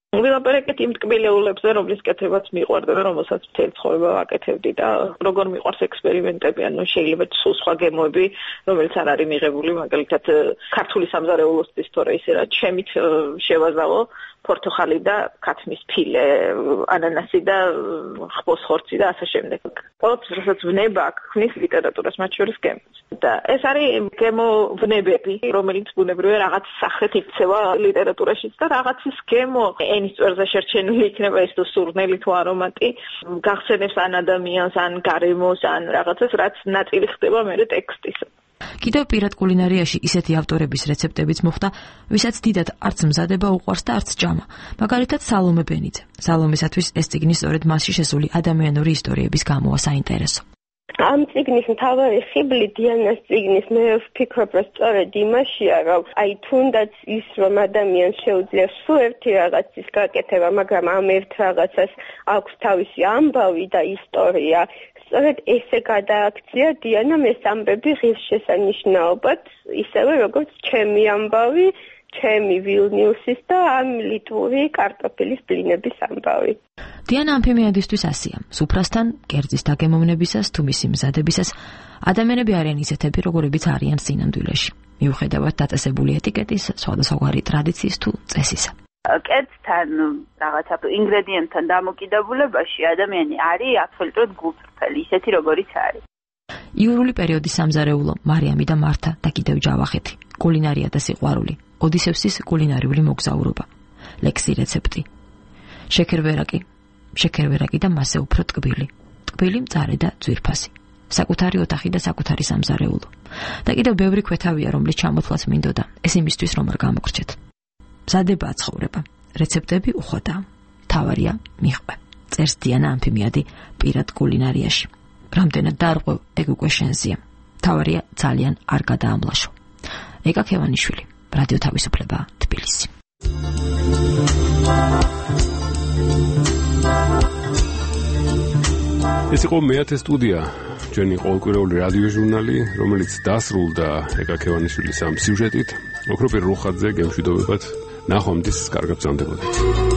ვილაპარაკეთ იმ ტკბილეულებზე, რომლის კეთებაც მიყვარდა და რომელსაც მთელი ცხოვრება ვაკეთებდი და როგორ მიყვარს ექსპერიმენტები, ანუ შეიძლება სულ სხვა გემოები, რომელიც არ არის მიღებული, მაგალითად ქართული სამზარეულოსთვის თორე ისე რა ჩემით შევაზავო პორტოხალი და ქათმის ფილე, ანანასი და ხბოს ხორცი და ასე შემდეგ. ყოველთვის რასაც ვნება აქ ქმნის ლიტერატურას, მათ შორის გემოს. და ეს არის გემო ვნებები, რომელიც ბუნებრივია რაღაც სახით იქცევა ლიტერატურაშიც და რაღაცის გემო ენის წვერზე შერჩენილი იქნება ეს თუ სურნელი თუ არომატი, გახსენებს ან ადამიანს, ან გარემოს, ან რაღაცას, რაც ნაწილი ხდება მერე ტექსტის. კიდევ პირად კულინარიაში ისეთი ავტორების რეცეპტებიც მოხდა, ვისაც დიდად არც მზადება უყვარს და არც ჭამა. მაგალითად სალომე ბენიძე. სალომისათვის ეს წიგნი სწორედ მასში შესული ადამიანური ისტორიების გამოა საინტერესო. ამ წიგნის მთავარი ხიბლი დიანას წიგნის მე ვფიქრობ, რომ სწორედ იმაშია, რომ აი თუნდაც ის რომ ადამიანს შეუძლია სულ ერთი რაღაცის გაკეთება, მაგრამ ამ ერთ რაღაცას აქვს თავისი ამბავი და ისტორია. სწორედ ესე გადააქცია დიანამ ეს ამბები ღირსშესანიშნაობად, ისევე როგორც ჩემი ამბავი, ჩემი ვილნიუსის და ამ ლიტვური კარტოფილის ბლინების ამბავი. დიანა ამფიმიადისთვის ასია. სუფრასთან, კერძის დაგემოვნებისას თუ მისი მზადებისას ადამიანები არიან ისეთები, როგორებიც არიან სინამდვილეში. მიუხედავად დაწესებული ეტიკეტის, სხვადასხვაგვარი ტრადიციის თუ წესისა. კერძთან რაღაცა ინგრედიენტთან დამოკიდებულებაში ადამიანი არის აბსოლუტურად გულწრფელი, ისეთი როგორიც არის. იურული პერიოდის სამზარეულო, მარიამი და მართა და კიდევ ჯავახეთი, კულინარია და სიყვარული, ოდისევსის კულინარიული მოგზაურობა, ლექსი რეცეპტი, შეკერვერაკი და მასე უფრო ტკბილი, მწარე და ძვირფასი, საკუთარი ოთახი და საკუთარი სამზარეულო. და კიდევ ბევრი ქვეთავია, რომლის ჩამოთვლაც მინდოდა, ეს იმისთვის რომ არ გამოგრჩეთ. მზადება ცხოვრება, რეცეპტები უხვადაა, თავარია მიხვე. წერს დიანა ამფიმიადი პირად კულინარიაში. რამდენად დარღვევ, ეგ უკვე შენზეა. თავარია ძალიან არ გადაამლაშო. ეკა ქევანიშვილი, რადიო თავისუფლება, თბილისი. ეს იყო მეათე სტუდია, ჩვენი ყოველკვირეული რადიო ჟურნალი, რომელიც დასრულდა ეკა ქევანიშვილის ამ სიუჟეტით. ოქროპირ რუხაძე გემშვიდობებად. ნახვამდის კარგად ბრძანდებოდეთ.